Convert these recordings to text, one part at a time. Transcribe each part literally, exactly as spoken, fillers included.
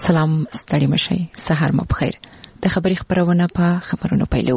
سلام ستړي مشي سحر مو بخیر د خبري خبرونه په خبرونو پیلو.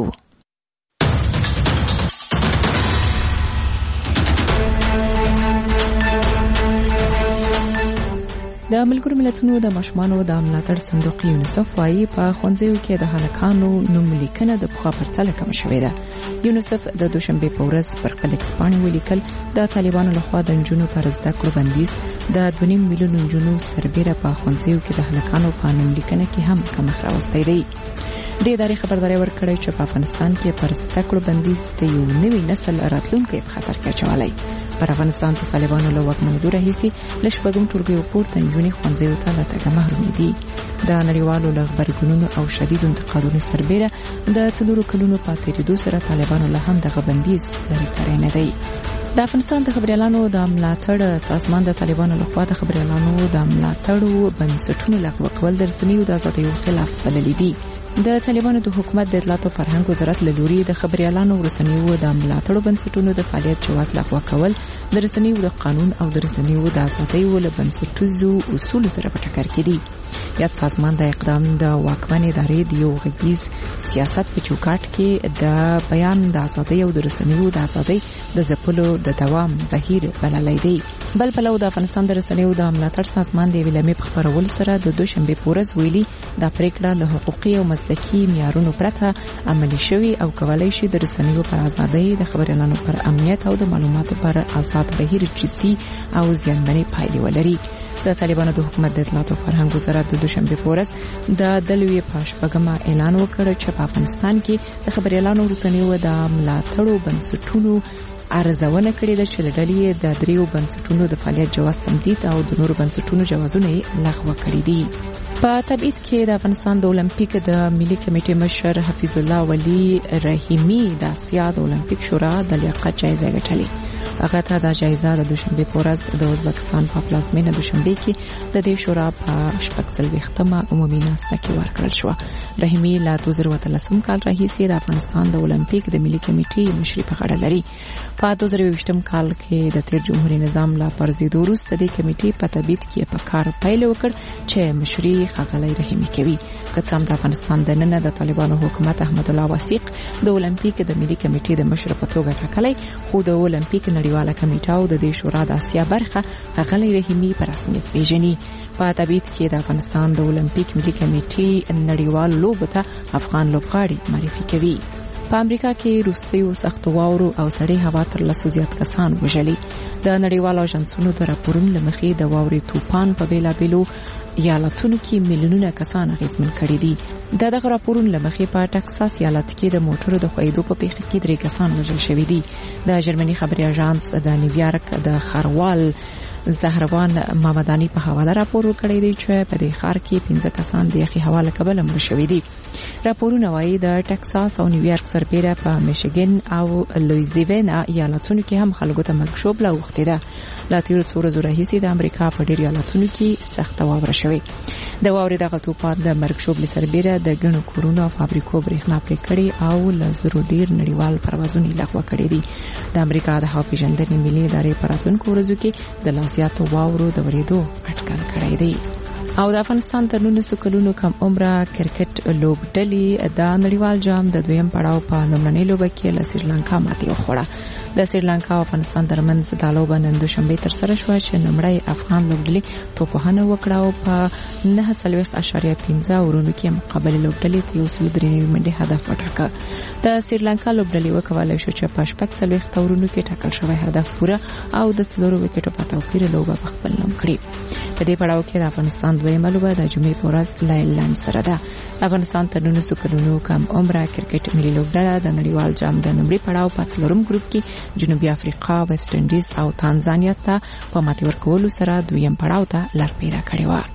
د ملګرو ملتونو د ماشومانو د ملاتړ صندوق یونیسف وايي په ښوونځیو کې د هلکانو نوم لیکنه د پخوا پرتله کم شوې ده. یونیسف د دوشنبه په ورځ پر خپل اکسپاني ولیکل د طالبانو لخوا د نجونو پر زده کړو بندیز د دوه نیم میلیون نجونو سربېره په ښوونځیو کې د هلکانو په نوم لیکنه کې هم کمښت راوستی دی. د ادارې خبرداري ورکړې چې په افغانستان کې پر زده کړو بندیز د یو نوي نسل راتلونکي په خطر کې اچولی. پر افغانستان د طالبانو له واکمنېدو راهیسې له شپږم ټولګیو پورته نجونې ښوونځیو ته له تګه محرومې دي. د نړیوالو له غبرګونونو او شدیدو انتقادونو سربېره د څلورو کلونو په تېرېدو سره طالبانو له هم دغه بندیز لرې کړی نه دی. د افغانستان د خبريالانو د ملاتړ سازمان د طالبانو لخوا د خبريالانو د ملاتړو بنسټونو لغوه کول د رسنیو د ازادیو خلاف بللي دي. د طالبانو د حکومت د اطلاعات او فرهنګ وزارت له لوري د خبريالانو رسنیو د ملاتړو بنسټونو د فعالیت جواز لغوه کول د رسنیو د قانون او د رسنیو د ازادیو له بنسټیزو اصول سره په ټکر کې دي. یاد سازمان د اقدام د واکمن ادارې د یو غږیز سیاست په چوکاټ کې د بیان د ازادۍ او د رسنیو د ازادۍ د ځپلو د دوام بهیر بللی دی. بل پلو د افغانستان د رسنیو د ملاتړ سازمان د ویلمې په خبرولو سره د دوشنبه په ورځ ویلي دا پریکړه له حقوقي او مسلکي معیارونو پرته عملي شوی او کولای شي د رسنیو پر ازادۍ د خبريالانو پر امنیت او د معلوماتو پر آزاد بهیر جدي او زیانمنې پایلې ولري. د طالبانو د حکومت د اطلاعات او فرهنګ وزارت د دوشنبه په ورځ د دلوي پاشپګما اعلان وکړ چې په افغانستان کې د خبريالانو رسنیو د ملاتړو بنسټونو ارزونه کړې ده چې د ډلې د دریو بنسټونو د فعالیت جواز تمدید او د نورو بنسټونو جوازونه لغوه کړي دي. په تبعید کې د افغانستان د اولمپیک د ملي کمیټې مشر حفیظ الله ولی رحیمی د اسیا د اولمپیک شورا د لیاقت جایزه ګټلې. هغه ته د جایزه د دوشنبه په ورځ د ازبکستان په پلازمینه دوشنبه کې د دې شورا په شپږ څلوېښتمه عمومي ناسته کې ورکړل شو. رحیمی له دوه زره اتلسم کال راهیسې د افغانستان د اولمپیک د ملي کمیټې مشري په غاړه لري. په دوه زره یوویشتم کال کې د تیر جمهوریت نظام لا پرځېدو وروسته د کمیټې په تبعید کې په کار پیل وکړ چې مشري ښاغلی رحیمی کوي. که څه هم د افغانستان د نن د طالبانو حکومت احمد الله وثیق د اولمپیک د ملي کمیټې د مشر په توګه ټاکلی، خو د اولمپیک نړیواله کمیټه او د دې شورا د اسیا برخه ښاغلی رحیمی په رسمیت پیژني. په تبعید کې د افغانستان د اولمپیک ملي کمیټې نړیوال لوبو ته افغان لوبغاړي معرفي کوي. په امریکا کې روستیو سخت واورو او سړې هوا تر لسو زیات کسان وژلي. د نړیوالو اژانسونو د راپورونو له مخې د واورې طوفان په بیلابیلو ایالتونو کې میلیونونه کسان اغېزمن کړي دي. د دغه راپورونو له مخې په ټکساس ایالت کې د موټرو د ښویېدو په پیښه کې درې کسان وژل شوي دي. د جرمني خبري اژانس د نیویارک د خروال زهروان مامدانی په حواله راپور ورکړی دی چې په دې ښار کې پنځه کسان د یخي هوا له کبله مړه شوي دي. راپورونه وایي د ټکساس او نیویارک سربېره په میشیګن او لویزیانا ایالتونو کې هم خلکو ته مرګ ژوبله اوښتې ده. له تېرو څو ورځو راهیسې د امریکا په ډېرو ایالتونو کې سخته واوره شوې. د واورې دغه طوفان د مرګ ژوبلې سربېره د ګڼو کورونو او فابریکو برېښنا پرې کړې او له زرو ډېر نړیوال پروازونه یې لغوه کړي دي. د امریکا د هوا پېژندنې ملي ادارې په راتلونکو ورځو کې د لا زیاتو واورو د ورېدو اټکل کړی دی. او د افغانستان تر نولسو کلونو کم عمره کرکټ لوبډلې د نړیوال جام د دویم پړاو په لومړنۍ لوبه کې له سریلانکا ماتې وخوړه. د سریلانکا او افغانستان ترمنځ دا لوبه نن دوشنبه ترسره شوه چې لومړی افغان لوبډلې توپوهنه وکړه او په نهه څلوېښت اعشاریه پنځه اورونو کې مقابلې لوبډلې ته یو سل درې نوي منډې هدف وټاکه. د سریلانکا لوبډلې وکولای شو چې په شپږ څلوېښت اورونو کې ټاکل شوی هدف پوره او د څلورو وکټو په توپیر لوبه په خپل نوم کړي. په دې پړاو کې د افغانستان دویمه لوبه د جمعې په ورځ له ایرلند سره ده. افغانستان تر نولسو کلونو کم عمره کرکټ ملي لوبډله د نړیوال جام د لومړي پړاو په څلورم ګروپ کې جنوبي افریقا، ویسټ انډیز او تانزانیا ته په ماتې ورکولو سره دویم پړاو ته لار پیدا کړې وه.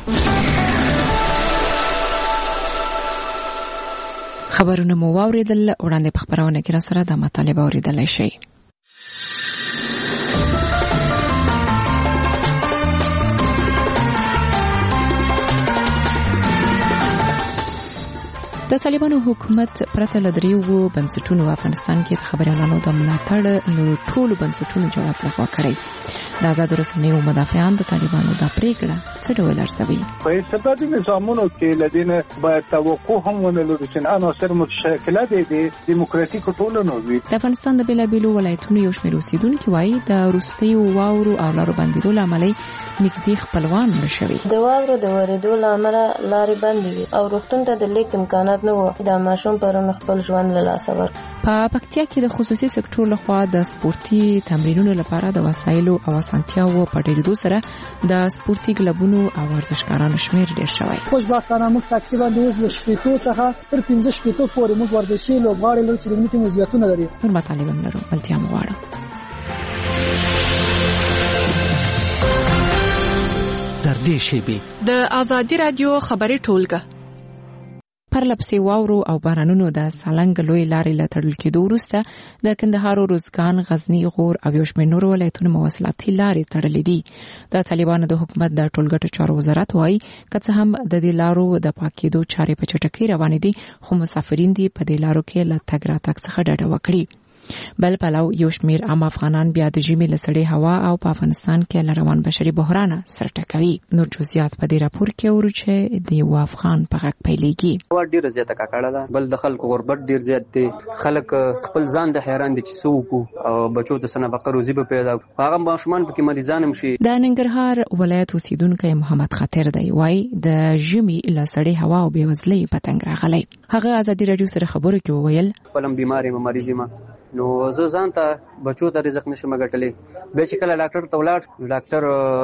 خبرونه مو واوریدل. وړاندې په خبرونه کې را سره د مطالبه اوریدلای شئ. د طالبانو حکومت پرته له دریو بنسټونو افغانستان کې د خبريالانو د ملاتړ له ټولو بنسټونو جواب لغوه کړی. د آزاد رسنیو مدافعان د طالبانو د پریکړه څه ډول ارزوي؟ په استبدادي نظامونو کې لدینه باید توقع هم ونلرو چې عناصر متشکله دي د دیموکراتیکو ټولنو وي. د افغانستان د بیلابیلو ولایتونو یو شمېر اوسیدونکي وایي د وروستیو واورو او لارو بندیدو له امله نږدې خپلوان مړه شوي. د واورو د ورېدو له امله لارې بندې وي او روغتون ته د لیک امکانات نه وو. د ماشوم پرون خپل ژوند له لاسه ورکړ. په پکتیا کې د خصوصي سکتور لخوا د سپورتي تمرینونو لپاره د وسایلو او اسانتیاوو په ډیرېدو سره د سپورتي کلبونو او ورزشکارانو شمېر ډېر شوی. خوشبختانه موږ تقریبا د اوس شپېتو څخه تر پنځه شپېتو پورې موږ ورزشي لوبغاړي لرو چې د ملي مزیتونه لري. نور مطالب هم لرو، بلتیا مو غواړم. در دې شیبې د آزادي رادیو خبري ټولګه پرلپسې واورو او بارانونو د سالنګ لوی لارې له تړل کېدو وروسته د کندهار، روزګان، غزني، غور او یو شمېر نورو ولایتونو مواصلاتي لارې تړلې دي. د طالبانو د حکومت د ټولګټو چارو وزارت وایي که څه هم د دې لارو د پاکېدو چارې په چټکۍ روانې دي، خو مسافرین دي په دې لارو کې له تګ راتګ څخه ډډه وکړي. بل پلو یو شمېر عام افغانان بیا د ژمي له سړې هوا او په افغانستان کې له روان بشري بحران سره ټکوي. نور جزئیات په دې راپور کې اورو چې د یو افغان په غږ پیلېږي. هوا ډېره زیاته ککړه ده، بل د خلکو غربت ډېر زیات دی. خلک خپل ځان د حیران دي چې څه وکړو او بچو ته څه نفقه روزي به پیدا کړو. هغه ماشومان پکې مریضان هم شي. د ننګرهار ولایت اوسیدونکی محمد خاطر دی وایي د ژمي له سړې هوا او بېوزلۍ په تنګ راغلی. هغه ازادي راډیو سره خبرو کې وویل خپلم بیمار یم، مریض یم، نو زه ځان ته بچو ته رزق نشم ګټلی. به چې کله ډاکټر ته ولاړ، ډاکټر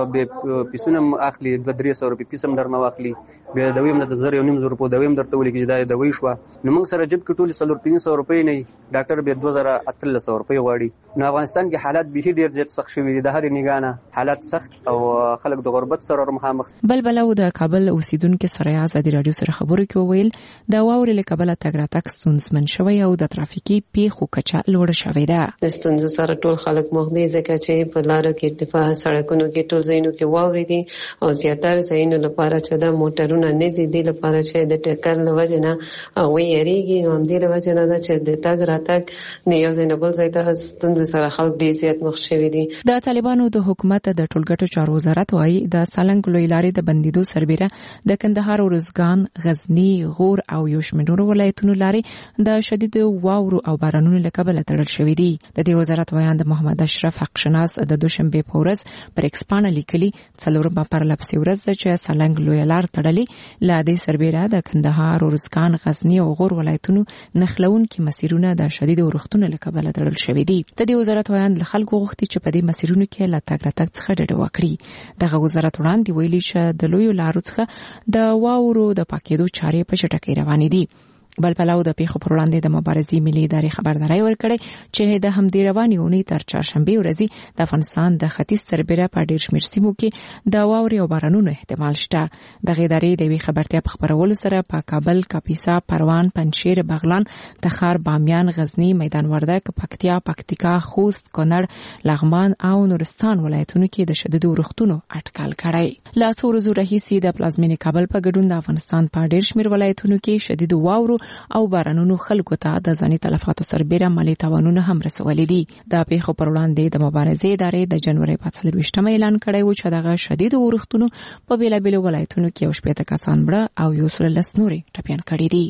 به پیسونه اخلي، دوه درې سوه روپۍ پیس هم درنه واخلي. بیا دوی هم د زر یو نیم زر روپۍ دوی هم درته ولیکي چې دا دوی شوه. نو موږ سره جیب کې ټولې څلور پنځه سوه روپۍ نه وي، ډاکټر بیا دوه زره اتلس سوه روپۍ غواړي. نو افغانستان کې حالات بیخي ډېر زیات سخت شوي دي، د هرې نګاه نه حالات سخت او خلک د غربت سره مخامخ. بل بلو د کابل اوسیدونکو سره ازادي راډیو سره خبرو کې وویل د واورې له کبله تګ راتګ ستونزمن شوی او د ترافیکي پیښو کچه لوړه شوې ده. د ستونزو سره ټول خلک مخ دي ځکه چې په لارو کې دفاع سړکونو کې ټول ځایونو کې واورې دي او زیاتره ځایونو لپاره چې د موټرونو نه زی دي لپاره چې د ټکر له وجې نه هغوی یریږي. نو همدې له وجې نه ده چې د تګ راتګ د یو ځای نه بل ځای ته ستونزې سره خلک ډېر زیات مخ شوي دي. د طالبانو د حکومت د ټولګټو چارو وزارت وایي د سالنګ لوی لارې د بندیدو سربیره د کندهار، روزګان، غزني، غور او یو شمېر نورو ولایتونو لارې د شدید واورو او بارانونو له کبله تړل شوې دي. د دې وزارت ویاند محمد اشرف حق شناس د دوشنبه په ورځ پر ایکس باندې لیکلي څلورمه پرلپسې ورځ ده چې سالنګ لوی لار تړلې. له دې سربیره د کندهار، روزګان، غزني او غور ولایتونو نښلونکي مسیرونه د شدید اورښتونو له کبله تړل شوي دي. د دې وزارت ویاند له خلکو غوښتي چې په دې مسیرونو کې له تګ راتګ څخه ډډه وکړي. دغه وزارت وړاندې ویلي چې د لویو لارو څخه د واورو د پاکېدو چارې په چټکۍ روانې دي. بل پلو د پیښو پر وړاندې د مبارزې ملي ادارې خبرداري ورکړې چې د همدې روانې اونۍ تر چهارشنبه ورځې د افغانستان د ختیځ سربیره په ډېر شمېر سیمو کې د واورې او بارانونو احتمال شته. دغه ادارې د یوې خبرتیا په خپرولو سره په کابل، کاپیسا، پروان، پنجشیر، بغلان، تخار، بامیان، غزني، میدان وردګ، پکتیا، پکتیکا، خوست، کونړ، لغمان او نورستان ولایتونو کې د شدید اورښتونو اټکل کړی. له څو ورځو راهیسې د پلازمینې کابل په ګډون د افغانستان په ډېر شمېر ولایتونو کې شدید واورو او بارانونو خلکو ته د ځاني تلفاتو سربیره مالي تاوانونه هم رسولي دي. د پیښو پر وړاندې د مبارزې ادارې د جنوري په څلرویشتمه اعلان کړی و چې دغه شدید اورښتونو په بیلابیلو ولایتونو کې یو شپېته کسان مړه او یو سل لس نورې ټپیان کړي دي.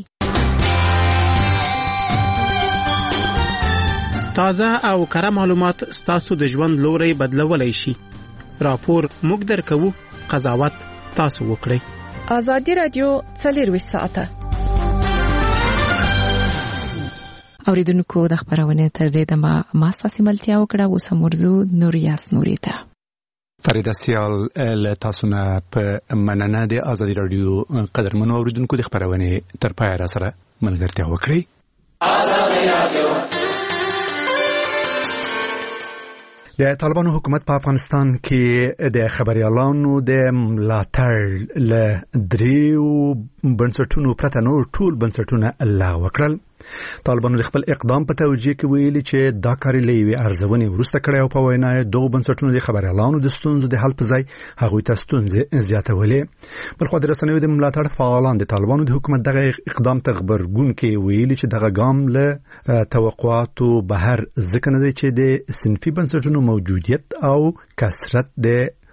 تازه او کره معلومات ستاسو د ژوند لوري بدلولای شي. راپور موږ درکوو، قضاوت تاسو وکړئ. آزادي رادیو څلرویشت ساعته اوریدونکو د خبرونه تر دې دمه ما ستاسو ملتیا وکړه. اوس مرزو نوریاس نوریته فریدا سیال له تاسو نه په مننه د آزادي رادیو قدرمنو اوریدونکو د خبرونه تر پای را سره ملګرتیا وکړئ. آزادي رادیو د طالبانو حکومت په افغانستان کې د خبريالانو د ملاتړ له دریو بنسټونو پرته نور ټول بنسټونه لغوه کړل. طالبانو د خپل اقدام په توجیه کې ویلي چې دا کار لوي ارزونې ورسته کړی او په وینا یې دوه بنسټونو د خبريالانو د ستونزو د حل په ځای هغوی ته ستونزې زیاتولې. بلخو د رسنیو د ملاتړ فعالان د طالبانو د حکومت دغه اقدام ته خبرګون کې ویلي چې دغه ګام له توقعاتو بهر ځکه نه دی چې د صنفي بنسټونو موجودیت او کثرت د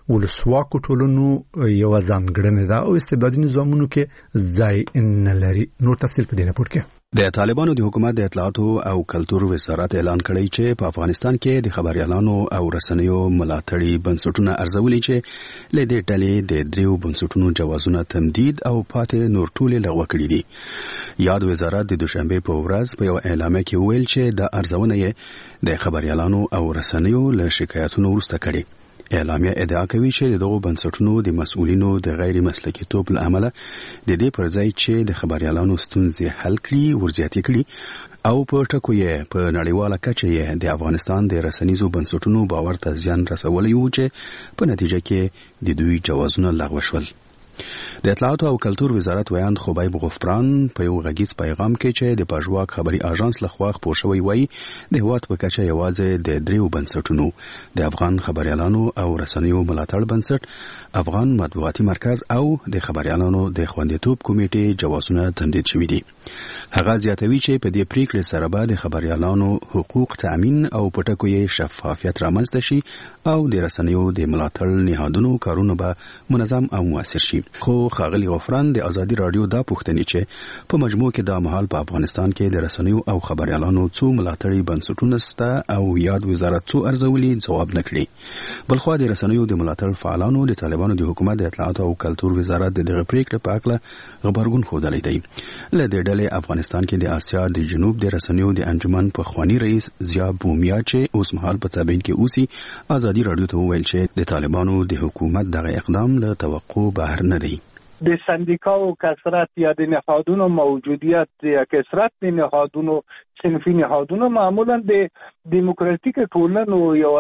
ولسواکو ټولنو یو ځانګړنه ده او استبدادي نظامونو کې ځای نه لري. نور تفصیل په دې راپور کې. د طالبانو د حکومت د اطلاعاتو او کلتور وزارت اعلان کړی چې په افغانستان کې د خبريالانو او رسنیو ملاتړي بنسټونه ارزولي چې له دې ډلې د دریو بنسټونو جوازونه تمدید او پاتې نور ټول لغوه کړي دي. یاد وزارت د دوشنبه په ورځ په یو اعلامیه کې ویل چې د ارزونه یې د خبريالانو او رسنیو له شکایتونو وروسته کړي. اعلامیه ادعا کوي چې دغه بنسټونو د مسؤلینو د غیر مسلکي توپ له امله د دې پر ځای چې د خبريالانو ستونزې حل کړي ورزياتي کړي او په ټکو یې په نړیواله کچه یې د افغانستان د رسنیزو بنسټونو باور ته زیان رسولی و چې په نتیجه کې د دوی جوازونه لغوه شول. د اطلاعاتو او کلتور وزارت ویاند خبیب غفران په یو غږیز پیغام کې چې د پژواک خبري اژانس لخوا خپور شوی وای د هواد په کچه یوازې د دریو بنسټونو د افغان خبريالانو او رسنیو ملاتړ بنسټ افغان مطبوعاتي مرکز او د خبريالانو د خوندیتوب کمیټې جوازونه تمدید شوي دي. هغه زیاتوي چې په دې پریکړې سره به د خبريالانو حقوق تامین او پټکو یې شفافیت رامنځته شي او د رسنیو د ملاتړ نهادونو کارونه به منظم او موثر شي. خو ښاغلي غفران د ازادي رادیو دا پوښتنې چې په مجموع کې د مهال په افغانستان کې د رسنیو او خبريالانو څو ملاتړي بنسټونه سته او یاد وزارت څو ارزولي جواب نکړي. بلخو د رسنیو د ملاتړ فعالانو د طالبانو د حکومت د اطلاعات او کلتور وزارت دغه پریکړه په اړه خبرګون خوده لیدي. له دې ډلې افغانستان کې د آسیا د جنوب د رسنیو د انجمن په خواني رئیس ضیا بومیا چې اوس مهال په تابعین کې اوسي ازادي رادیو ته ویل چې د طالبانو د حکومت دغه اقدام له توقع بهر نه دی. د سندیکاو کثرت یا د نهادونو موجودیت یا کثرت د نهادونو صنفي نهادونو معمولا د دیموکراتیک ټولنو یو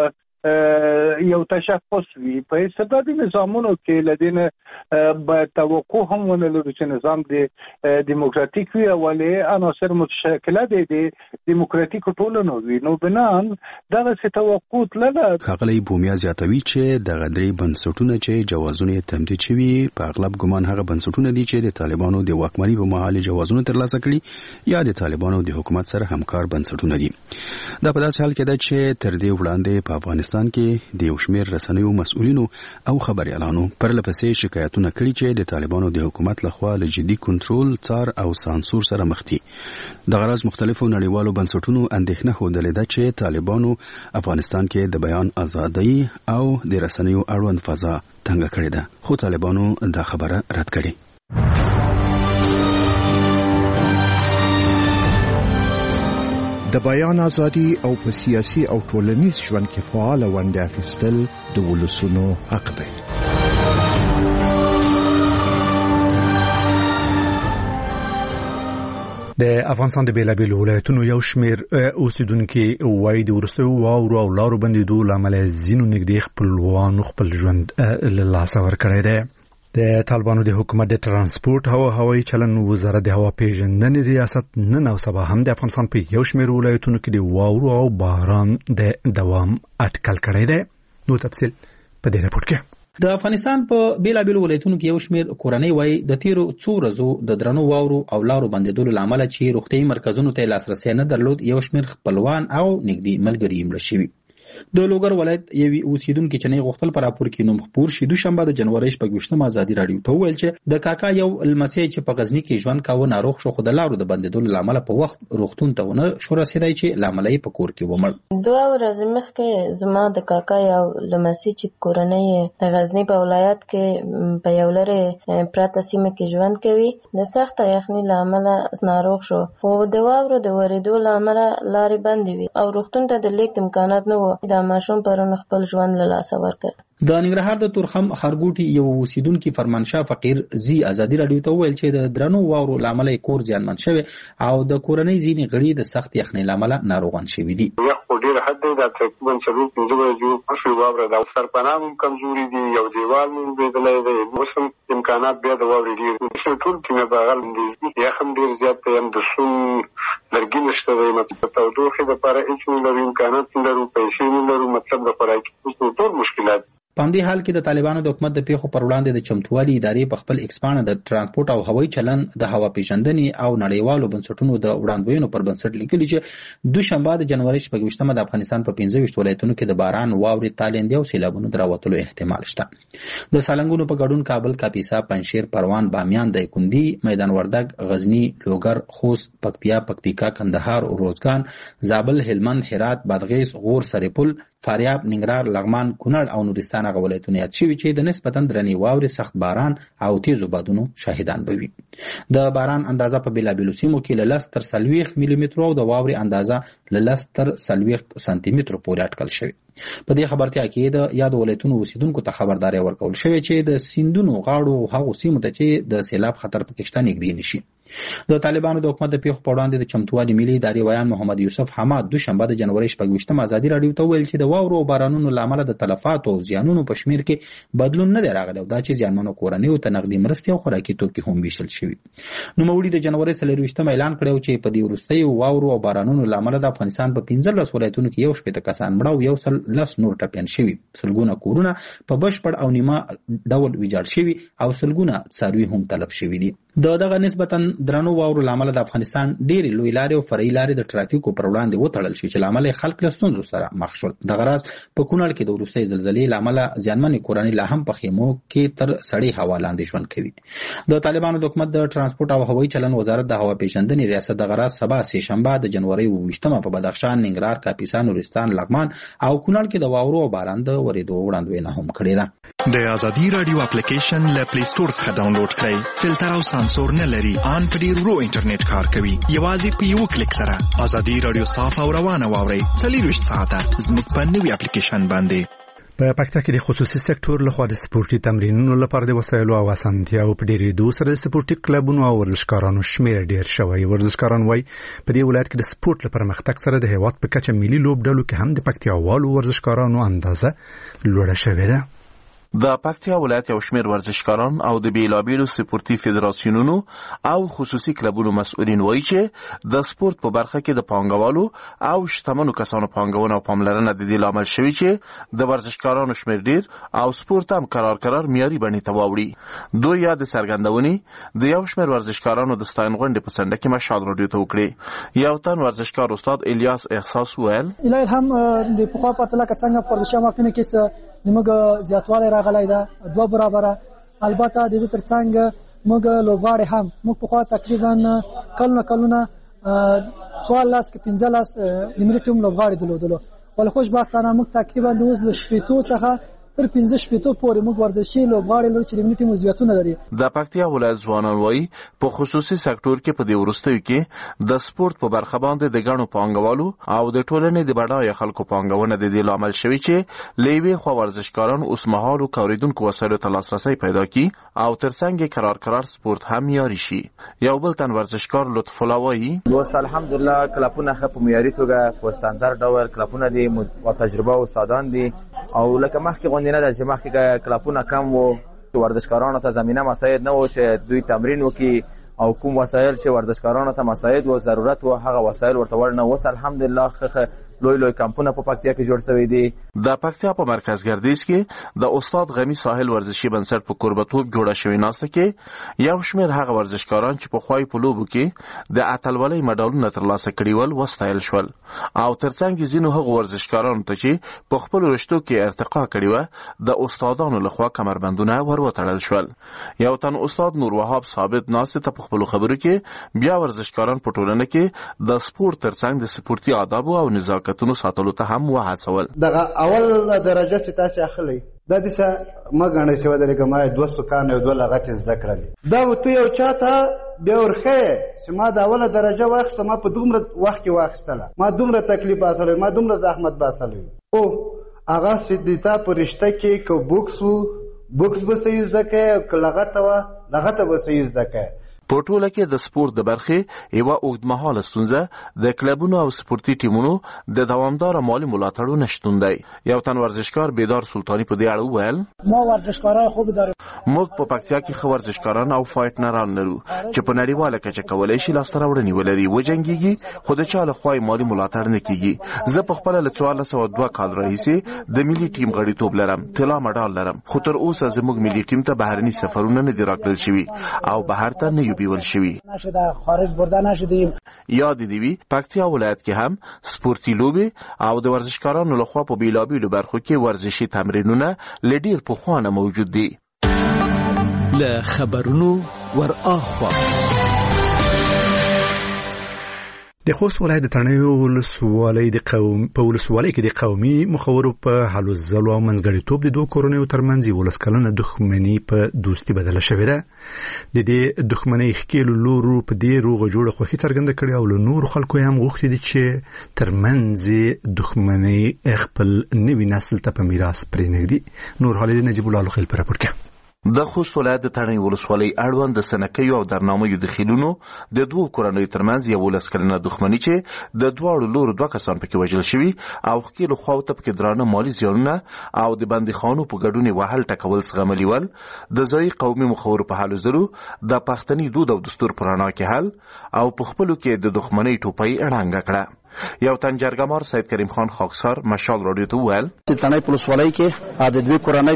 یو تشخص وي. په استبدادي نظامونو کې لدین به توقع هم ونه لري چې نظام د دیموکراتیک وي ولې عناصر متشکله دي د دیموکراتیک ټولنو وي. نو بنان دغه څه توقع لري. خغلی بومیا زیاتوي چې د غدري بنسټونه چې جوازونه تمدید شوي په اغلب ګمان هغه بنسټونه دي چې د طالبانو د واکمنۍ په مهال جوازونه ترلاسه کړي یا د طالبانو د حکومت سره همکار بنسټونه دي. دا په داسې حال کې ده چې تر دې وړاندې په افغانستان کې د یو شمېر رسنیو مسؤلینو او خبريالانو پر لپسې شکایتونه کړي چې د طالبانو د حکومت لخوا له جدي کنټرول، څار او سانسور سره مخ دي. د غرض مختلفو نړیوالو بنسټونو اندېښنه خوده ده چې طالبانو افغانستان کې د بیان ازادي او د رسنیو اړوند فضا تنګه کړې ده، خو طالبانو دا خبره رد کړې. د بیان ازادي او په سیاسي او ټولنیز ژوند کې فعال ونډه اخیستل د ولسونو حق دی. د افغانستان د بیلابیل ولایتونو یو شمیر اوسیدونکو وایي د ورستو واورو او لارو بندیدو لامل زینو نږدې خپلوانو خپل ژوند له لاسه ورکړی دی. د طالبانو د حکومت د ترانسپورت او هوایي چلن وزارت د هوا پیژندنې ریاست نن او سبا هم د افغانستان په یو شمیر ولایتونو کې د واورو او باران د دوام اټکل کړی دی. نو تفصیل په دې راپور کې. د افغانستان په بیلابیل ولایتونو کې یو شمیر کورنۍ وایي د تیرو څو ورځو د درنو واورو او لارو بندیدلو لامل چې روغتیايي مرکزونو ته لاسرسي نه درلود، یو شمیر خپلوان او نږدې ملګري مړه شوي. د لوګر ولایت یوې اوسیدونکو چې نه غوښتل پر راپور کې نوم خپور شي دوشنبه د جنوري شپږویشتمه ازادي رادیو ته ویل چې د کاکا یو لمسی چې په غزنی کې ژوند کاوه ناروغ شو، خو د لارو د بندیدلو لامل په وخت روغتون ته ونه شو رسیدای چې لامل یې په کور کې ومړ. دوه ورځې مخکې زما د کاکا یو لمسی چې کورنۍ د غزنی په ولایت کې په یو لرې پراته سیمه کې ژوند کوي د سخت یخنۍ لامل ناروغ شو، خو د واورو د ورېدو لامل لارې بندې وي او روغتون ته د لیږد امکانات نه و. دا ماشوم پرون خپل ژوند له لاسه ورکړ. د ننګرهار د تورخم خارګوټي یو اوسیدونکو فرمانشاه فقیر زی ازادي رادیو ته ویل چې د درنو واورو لامل کور زیانمن شوی او د کورنۍ ځینې غړي د سخت یخنۍ لامل ناروغان شوي دي. یو ډیر حد دی د تقریبا څلور پنځه ورځې پښې واوره د سرپناه کمزوري دي، یو دیوال مو بدلې دی، موسم امکانات بیا د واورې ډیر ټول ټیمه بغل دي. یخم ډیر زیات دی، د سون لرګي نشته دی، مطلب تودوخه لپاره هیڅ نه لري، امکانات نه لري، پیسې نه لري، مطلب د خوراکي ټول مشکلات. په همدې حال کې د طالبانو د حکومت د پیښو پر وړاندې د چمتووالي ادارې په خپل ایکسپانډ د ترانسپورت او هوایي چلن د هوا پیژندنې او نړیوالو بنسټونو د وړاندوینو پر بنسټ لیکلي چې دوشنبه د جنوري شپږ ویشتمه د افغانستان په پنځه ویشت ولایتونو کې د باران، واورې، تالندې او سیلابونو د راوتلو احتمال شته. د سالنګونو په ګډون کابل، کاپیسا، پنجشیر، پروان، بامیان، دایکنډي، میدان وردګ، غزنی، لوګر، خوست، پکتیا، پکتیکا، کندهار، روزګان، زابل، هلمند، هرات، بادغیس، غور، سرپل، فاریاب، ننګرهار، لغمان، کونړ او نورستان هغه ولایتونه یاد شوي چې د نسبتا درنې واورې، سخت باران او تیزو بادونو شاهدان به وي. د باران اندازه په بېلابېلو سیمو کې له لس تر څلوېښت ملي مترو او د واورې اندازه له لس تر څلوېښت سانتي مترو پورې اټکل شوې. په دې خبرتیا کې د یادو ولایتونو اوسیدونکو ته خبرداری ورکول شوې چې د سیندونو غاړو او هغو سیمو ته چې د سیلاب خطر پکې شته نږدې نشي. د طالبانو د حکومت د پیښو په وړاندې د چمتووالي ملي ادارې ویان محمد یوسف حماد دوشنبه د جنوري شپږ ویشتم ازادي راډیو ته ویل چې د واورو او بارانونو له امله د تلفاتو او زیانونو په شمېر کې بدلون نه دی راغلی او دا چې زیانمنو کورنیو ته نغدي مرستې او خوراکي توکي هم ویشل شوي. نوموړي د جنوري څلرویشتم اعلان کړی چې په دې وروستیو واورو او بارانونو له امله د افغانستان په پنځلس ولایتونو کې یو شپېته کسان مړه او یو سل لس نور ټپیان شوي، سلګونه کورونه په بشپړ او نیمه ډول ویجاړ شوي او سلګونه څاروي هم تلف شوي دي. د دغه نسبتا درنو واورو له امله د افغانستان ډېرې لوی لارې او فرعي لارې د ټرافیکو پر وړاندې وتړل شوې چې له امله خلک له ستونزو سره مخ شول. دغه راز په کونړ کې د وروستۍ زلزلې له امله زیانمنې کورنۍ لا هم په خیمو کې تر سړې هوا لاندې ژوند کوي. د طالبانو د حکومت د ترانسپورت او هوایي چلن وزارت د هوا پیژندنې ریاست دغه راز سبا سه شنبه د جنوري اووه ویشتمه په بدخشان، ننګرهار، کاپیسا، نورستان، لغمان او کونړ کې د واورو او باران د ورېدو وړاندوینه هم کړې ده. د ازادي راډیو اپلیکیشن له پلی سٹور څخه ډاونلوډ کړئ. فلټر او سانسور نه لري، ان په ډیر ورو انټرنیټ کار کوي. یوازې په یو کلیک سره ازادي راډیو صاف او روانه واورئ. څلوېښت ساعته زموږ په نوي اپلیکیشن باندې. په پکتیا کې د خصوصي سکتور لخوا د سپورتي تمرینونو لپاره د وسایلو او اسانتیاو په ډېرېدو سره د سپورتي کلبونو او ورزشکارانو شمېر ډېر شوی. ورزشکاران وایي په دې ولایت کې د سپورت لپاره پرمختګ سره د هېواد په کچه ملي لوبډلو کې هم د پکتیاوالو ورزشکارانو اندازه لوړه شوې ده. د پکتیا ولایت یو شمېر ورزشکاران او د بیلابیلو سپورتي فدراسیونونو او خصوصي کلبونو مسؤلین وایي چې د سپورت په برخه کې د پانګوالو او شتمنو کسانو پانګونه او پاملرنه د دې لامل شوی چې د ورزشکارانو شمېر ډېر او سپورت هم قرار قرار معیاري بڼې ته واوړي. دوی یا د څرګندونې د یو شمېر ورزشکارانو د ستاین غونډې په څنډه کې مشال راډیو ته وکړې. یو تن ورزشکار استاد الیاس احساس وویل الهی هم د پخوا پرتله که څنګه ورزشي اماکنو کې زموږ زیاتوالی راغلی ده دوه برابره. البته د دې تر څنګ موږ لوبغاړي هم موږ پخوا تقریبا کلونه کلونه څوارلس کې پنځلس د ملي ټیم لوبغاړي درلودلو، ولې خوشبختانه موږ تقریبا د اوس له شپېتو څخه تر پنځه شپېتو پورې موږ ورزشي لوبغاړي لرو چې د ملي ټیم عضویتونه لري. د پکتیا ولایت ځوانان وایي په خصوصي سکتور کې په دې وروستیو کې د سپورت په برخه باندې د ګڼو پانګوالو او د ټولنې د بډایه خلکو پانګونه د دې لامل شوی چې له یوې خوا ورزشکاران اوسمهالو کاریدونکو وسایلو ته لاسرسی پیدا کړي او ترڅنګ قرار قرار سپورت هم معیاري شي. یو بل تن ورزشکار لطف الله وایي اوس الحمدلله کلبونه ښه په معیاري توګه په ستاندرد ډول کلبونه دي او تجربه استادان دي او لکه مخکې غوندې نه ده چې مخکې کلبونه کم وو، ورزشکارانو ته زمینه مساعد نه و چې دوی تمرین وکړي او کوم وسایل چې ورزشکارانو ته مساعد و ضرورت و هغه وسایل ورته ور نه. اوس الحمدلله ښه لوی لوی کمپونه په پکتیا کې جوړ شوي دي. د پکتیا په مرکز ګردیز کې د استاد غمی ساحل ورزشي بنسټ په قربتوب جوړه شوې ناسته کې یو شمېر هغه ورزشکاران چې په خوای په لوبو کې د اتلولۍ مډالونه ترلاسه کړي ول وستایل شول او ترڅنګ ځینو هغو ورزشکارانو ته چې په خپل رشتو کې ارتقا کړي و د استادانو لخوا کمربندونه ور وتړل شول. یو تن استاد نور وهاب ثابت ناسته ته په خپل خبرو کې بیا ورزشکاران په ټولنه کې د سپورت ترڅنګ د سپورتي آداب او نزاکت تونو ساتلو ته هم وهڅول. دغه اول درجه ستاسو اخلي د دې څه مګنه شو درګه ما دوه سکان او دوه لغت زده کړل دا وته یو چاته بیا ورخه چې ما د اوله درجه واخسته ما په دومره وخت کې واخستله ما دومره تکلیف باسلوي ما دومره زحمت باسلوي او هغه سیدتا پرشته کې کو بوکس بوکس به سې زده کې او لغت وا لغت به سې زده کې. په ټوله کې د سپورت د برخې یوه اوږدمهاله ستونزه د کلبونو او سپورتي ټیمونو د دوامداره مالي ملاتړو نشتون دی. یو تن ورزشکار بیدار سلطاني په دې اړه وویل ما ورزشکارای خوب داریم. موږ په پکتیا کې ښه ورزشکاران او فایټنران لرو چې په نړیواله کچه کولی شي لاسته راوړنې ولري، وجنګېږي، خو د چا له خوا مالي ملاتړ نه کېږي. زه په خپله له څوارلس سوه دوه کال راهیسې د ملي ټیم غړیتوب لرم، طلا مډال لرم، خو تر اوسه زموږ ملي ټیم ته بهرني سفرونه نه دي راکړل شوي او بهر ته نه یو بیول شوي. خارج برده نشدیم. یاد دې وي پکتیا ولایت کې هم سپورتي لوبې او د ورزشکارانو لخوا په بیلابیلو برخو کې ورزشي تمرینونه له ډېر پخوانه موجود دي. له خبرونو ور اخوا د خوست ولایت د تڼیو ولسوالۍ د قوم په ولسوالۍ کې د قومي مخورو په هلو ځلو او منځګړیتوب د دوه کورنیو ترمنځ یولس کلنه دښمني په دوستي بدله شوې ده. د دې دښمنۍ ښکېلو لورو په دې روغه جوړه خوښي څرګنده کړې او له نورو خلکو یې هم غوښتي دي چې ترمنځ دښمنۍ خپل نوي نسل ته په میراث پرېږدي. نور حال نجیب الله لخیل په راپور کې. د خوست ولایت د تڼیو ولسوالۍ اړوند د سنکیو او درنامیو د خیلونو د دوو کورنیو ترمنځ یولس کلنه دښمني چې د دواړو لورو دوه کسان پکې وژل شوي او ښکېلو خواو ته پکې درانه مالي زیانونه او د بندیخانو په ګډون یې وهل ټکول زغملي ول د ځایي قومي مخورو په هلو ځلو د پښتني دود او دستور په رڼا کې حل او په خپلو کې د دښمنۍ ټوپۍ اړانګه کړه. یو تن جرګمار سید کریم خان خاکسار مشال راډیو ته وویل چې تڼیو په ولسوالۍ کې د دوی کورنۍ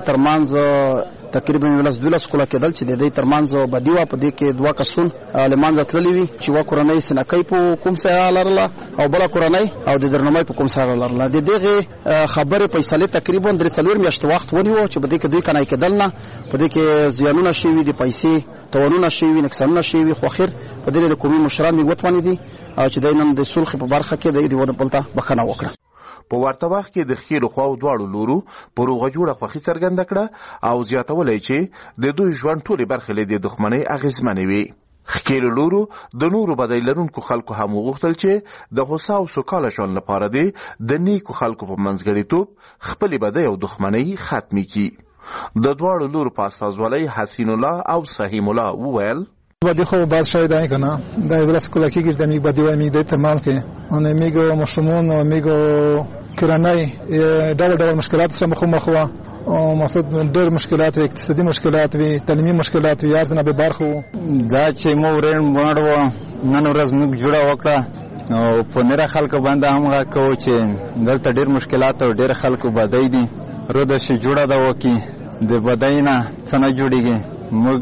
ترمنځ تقریبا یولس دولس کاله کېدل چې د دې ترمنځ بدي وه. په دې کې دوه کسون له منځه تللي وي چې یوه کورنۍ سنکۍ په کوم سره لرله او بله کورنۍ او د درنمۍ په کوم سره لرله. د دغې خبرې فیصلې تقریبا درې څلور میاشتې وخت ونیو چې په دې کې دوی کنای کېدل نه، په دې کې زیانونه شوي دي، پیسې تاوانونه شوي، نقصانونه شوي، خو اخر په دې د قومي مشران مې وتوانې دي چې دی نن د صلح په برخه کې د یو بل ته بخښنه وکړه. په ورته وخت کې د ښکېلو خواو دواړو لورو په روغه جوړه خوښي څرګنده کړه او زیاتولی چې د دوی ژوند ټولې برخې له دې دښمنۍ اغېزمنې وي. ښکېلو لورو د نورو بدۍ لرونکو خلکو هم وغوښتل چې د هوسا او سوکاله ژوند لپاره دې د نیکو خلکو په منځګړیتوب خپلې بدۍ او دښمنۍ ختمې کړي. د دواړو لورو په استازولۍ حسین الله او سهیم الله وویل بدی خو باید شاید این کنه در بلس کلاکی گیرده میگ بدی و میگ دیت مال که اون میگو مشمون و میگو کرانای دول دول مشکلات سم خو مخوا او مقصد ډېر مشکلات اقتصادي مشکلات وي، تعلیمي مشکلات وي، ارزنه به برخو دا چې مو ورن باندې نن ورځ موږ جوړه وکړه او په نره خلکو باندې هم غاکو چې دلته ډېر مشکلات او ډېر خلکو بدای دي رو د شي جوړه دا وکی د بداینا څنګه جوړیږي موږ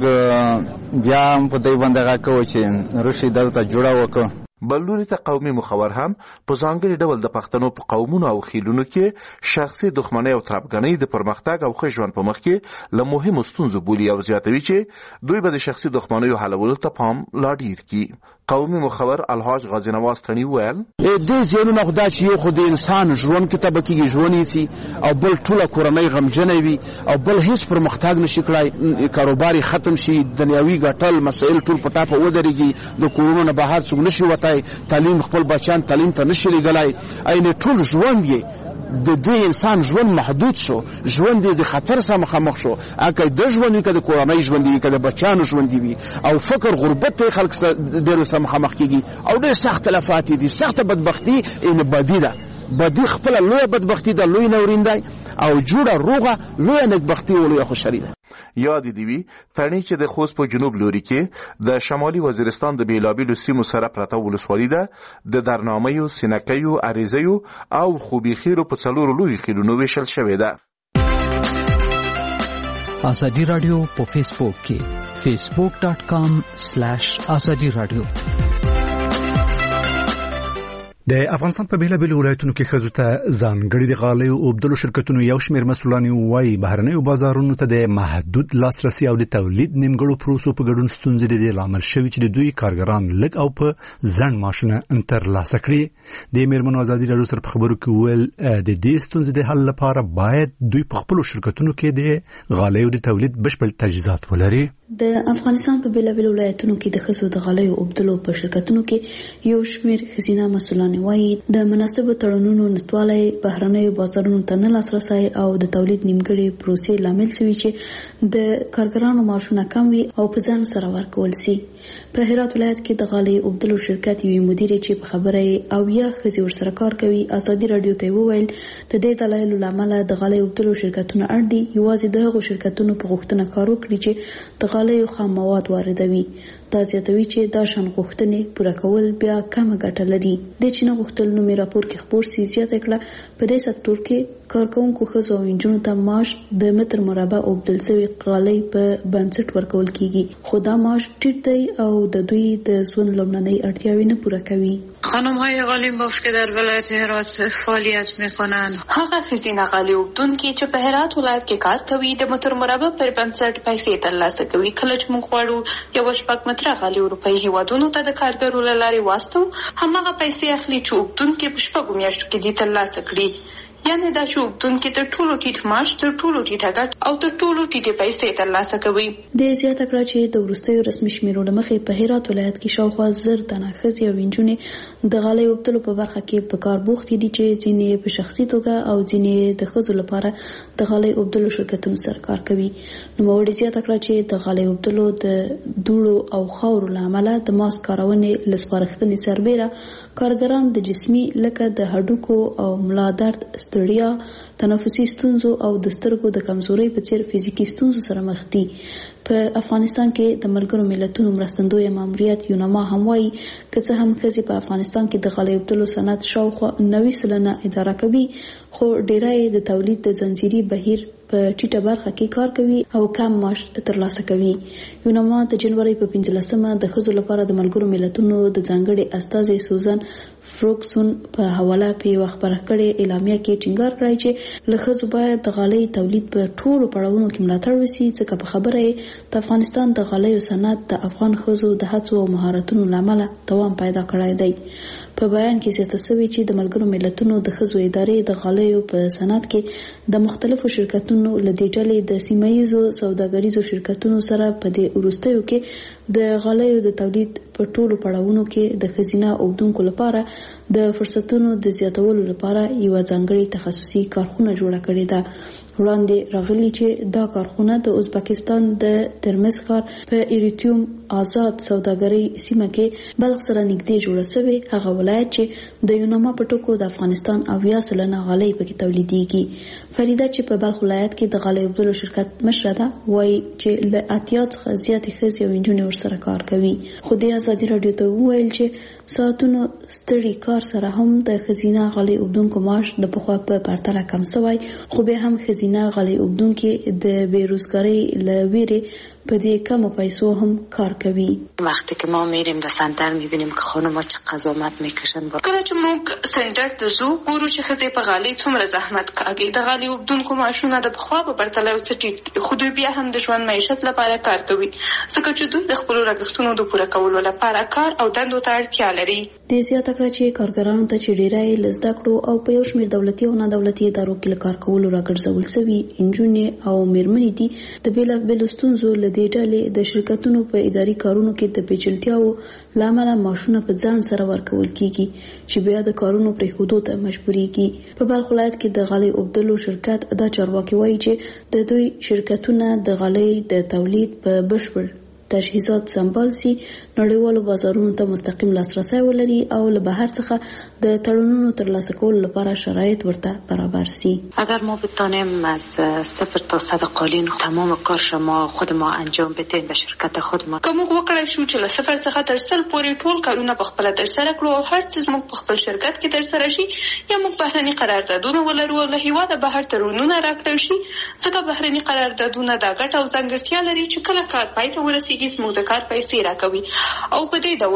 بیا هم په دې باندې غاکو چې روشي دلته جوړه وکړو. بلوري ته قومي مخور هم په ځانګړي ډول د پښتنو په قومونو او خیلونو کې شخصي دښمنۍ او تربګنۍ د پرمختګ او ښه ژوند په مخ کې له مهمو ستونزو بولي او زیاتوي چې دوی به د شخصي دښمنیو حلولو ته پام لا ډیر کړي. قومي مخور الحاج غازی نواز تڼي وویل دې ځایونو خدا چې یو خو د انسان ژوند کې تبه کېږي ژوند یې سي او بل ټوله کورنۍ غمجنه وي او بل هیڅ پرمختګ نشي کړای، کاروبار ختم شي، دنیاوي ګټل مسایل ټول په ټاپه ودرېږي، د کورونو نه بهر څوک نشي وتی، تعلیم خپل بچیان تعلیم ته نشي لګلای، اینې ټول ژوند یې د دې انسان ژوند محدود شو، ژوند یې د خطر سره مخامخ شو. اکه د ژوند وي که د کورنۍ ژوند وي که د بچیانو ژوند وي او فکر غربت ته خلک ډېر سره مخامخ کېږي او ډېر سخت تلفات دي، سخته بدبختي ان بدي ده، بدي خپله لویه بدبختي ده، لوی نورین دی او جوړه روغه لویه نکبختي او لویه خوشحالي ده. یاد دی وي تڼي چې د خوست په جنوب لوري کې د شمالي وزیرستان د بیلابیلو سیمو سره پرته ولسوالي ده، د درنامیو، سینکیو، اریزیو او خوبي خیرو په څلورو لویو خیلونو ویشل شوې ده. ازادي رادیو په فیسبوک کې فیسبوک ډاٹ کام سلیش ازادي رادیو. د افغانستان په بیلابیلو ولایتونو کې ښځو ته ځانګړي د غالیو اوبدلو شرکتونو یو شمېر مسؤلان وایي بهرنیو بازارونو ته د محدود لاسرسي او د تولید نیمګړو پروسو په ګډون ستونزې د دې لامل شوي چې د دوی کارګران لږ او په ځنډ معاشونه ترلاسه کړي. د میرمنو ازادي راډیو سره په خبرو کې وویل د دې ستونزې د حل لپاره باید دوی په خپلو شرکتونو کې د غالیو د تولید بشپړ تجهیزات ولري. د افغانستان په بیلابیلو ولایتونو کې د ښځو د غالیو اوبدلو په شرکتونو کې یو شمېر ښځینه مسؤلانې وایي د مناسبو تړونونو نشتوالی بهرنیو بازارونو ته نه لاسرسی او د تولید نیمګړې پروسې لامل شوي چې د کارګرانو معاشونه کم وي او په ځان سره ورکول سي. په هرات ولایت کې د غالیو اوبدلو شرکت یوې مدیرې چې په خبره یې اویا ښځې ورسره کار کوي ازادي راډیو ته وویل د دې دلایلو له امله د غالیو اوبدلو شرکتونه اړ دي یوازې د هغو شرکتونو په غوښتنه کار وکړي چې د غالیو خام مواد واردوي. دا زیاتوي چې دا شان غوښتنې پوره کول بیا کمه ګټه لري. د چې نه غوښتل نومې راپور کې خبر سي زیاته کړه په دې سکتور کې کارکونکو ښځو او نجونو ته معاش د متر مربع اوبدل شوی غالۍ په بنسټ ورکول کیږي خو دا معاش ټیټ دی او د دوی د ژوند لومړنۍ اړتیاوې نه پوره کوي. خانم‌های غالین باف که در ولایت هرات فعالیت میکنند هغه ښځینه غالۍ اوبدونکي چې په هرات ولایت کې کار کوي د متر مربع پر بنسټ پیسې ترلاسه کوي. کله چې موږ غواړو یو شپږ متره غالۍ اروپایي هیوادونو ته د کارګرو له لارې واستو هماغه پیسې اخلي چې اوبدونکي په شپږو میاشتو کې دې ترلاسه کړي. یعنې دا چې اوبدونکي تر ټولو ټیټ معاش تر ټولو ټیټه ګټه او تر ټولو ټیټې پیسې ترلاسه کوي. د زیاته کړه چې د وروستیو رسمي شمیرو له مخې په هرات ولایت کې شاوخوا زر تنه ښځې او نجونې د غالۍ اوبدلو په برخه کې په کار بوخت دي چې ځینې په شخصي توګه او ځینې د ښځو لپاره د غالۍ اوبدلو شرکتونو سره کار کوي. نوموړې زیاته کړه چې د غالۍ اوبدلو د دوړو او خاورو له امله د ماسک کارونې له سپارښتنې سربیره کارګران د جسمي لکه د هډوکو او ملا درد ستړیا تنفسي ستونزو او د سترګو د کمزورۍ په څیر فزیکي ستونزو سره مخ دي. په افغانستان کې د ملګرو ملتونو مرستندوی ماموریت یونما هم وایي که څه هم ښځې په افغانستان کې د غالۍ اوبدلو صنعت شاوخوا نوي سلنه اداره کوي خو ډیری د تولید د زنجیري بهیر په ټیټه برخه کې کار کوي او کم معاش ترلاسه کوي. یونما د جنوري په پنځلسمه د ښځو لپاره د ملګرو ملتونو د ځانګړي استازي سوزان فروکسون په حواله په یو خبره کړې اعلامیه کې ټینګار کړی چې له ښځو باید د غالۍ تولید په ټولو پړاوونو کې ملاتړ وشي ځکه په خبره یې د افغانستان د غالیو صنعت د افغان ښځو د هڅو او مهارتونو له امله دوام پیدا کړی دی. په بیان کې زیاته شوې چې د ملګرو ملتونو د ښځو ادارې د غالیو په صنعت کې د مختلفو شرکتونو له دې ډلې د سیمایي سوداګریزو شرکتونو سره په دې وروستیو کې د غالیو د تولید په ټولو پړاوونو کې د ښځینه اوبدونکو لپاره د فرصتونو د زیاتولو لپاره یو ځانګړي تخصصي کارخونه جوړه کړې ده. وړاندې راغلي چې دا کارخونه د ازبکستان د ترمز ښار په ایریتیوم آزاد سوداګرۍ سیمه کې بلخ سره نږدې جوړه شوې هغه ولایت چې د یونما په ټکو د افغانستان اویا سلنه غالۍ پکې تولیدېږي. فریده چې په بلخ ولایت کې د غالۍ اوبدلو شرکت مشره ده وایي چې له اتیا څخه زیاتې ښځې او نجونې ورسره کار کوي. خو د ازادي راډیو ته وویل چې ساعتونو ستړي کار سره هم د ښځینه غالۍ اوبدونکو معاش د پخوا په پرتله کم شوی خو بیا هم ښځینه غالۍ اوبدونکي د بیروزګارۍ له ویرې په دې کمو پیسو هم کار کوي. وقتی که ما میریم در سنتر میبینیم که خانم‌ها چه قضاوت میکشن. کله چې موږ سنتر ته ځو ګورو چې ښځې په غالۍ څومره زحمت کوي. د غالۍ اوبدونکو معاشونه د پخوا په پرتله څه ټیټ دي خو دوی بیا هم د ژوند معیشت لپاره کار کوي ځکه چې دوی د خپلو لګښتونو د پوره کولو لپاره کار او دندو ته اړتیا لري. د زیاته کړه چې کارګرانو ته چې ډیری له زده کړو او په یو شمېر دولتي او نه دولتي ادارو کې له کار کولو راګرځول شوي نجونې او میرمنې دي د بېلابېلو ستونزو له دې ډلې د شرکتونو په اداري کارونو کې د پیچلتیاو له امله معاشونه په ځان سره ورکول کیږي چې بیا د کارونو پرېښودو ته مجبوریږي. په بلخ ولایت کې د غالۍ اوبدلو شرکت دا چارواکي وایي چې د دوی شرکتونه د غالۍ د تولید په بشپړ تجهیزات سمبال سي نړیوالو بازارونو ته مستقیم لاسرسی ولري او له بهر څخه د تړونونو ترلاسه کولو لپاره شرایط ورته برابر سي. اگر ما بتانیم از صفر تا صد قالین تمام کار شما خود ما انجام بدیم به شرکت خود ما کوم وکړای شو چې له صفر څخه تر سل پورې ټول کارونه په خپل تر سره کړو او هر څه موږ په خپل شرکت کې تر سره شي یا موږ بهرني قراردادونه ولرو له هیواده بهر تړونونه راکړل شي ځکه بهرني قراردادونه دا ګټه او ځانګړتیا لري چې کله کار پای ته ورسیږي موږ د کار پیسې راکوي او په دې ډول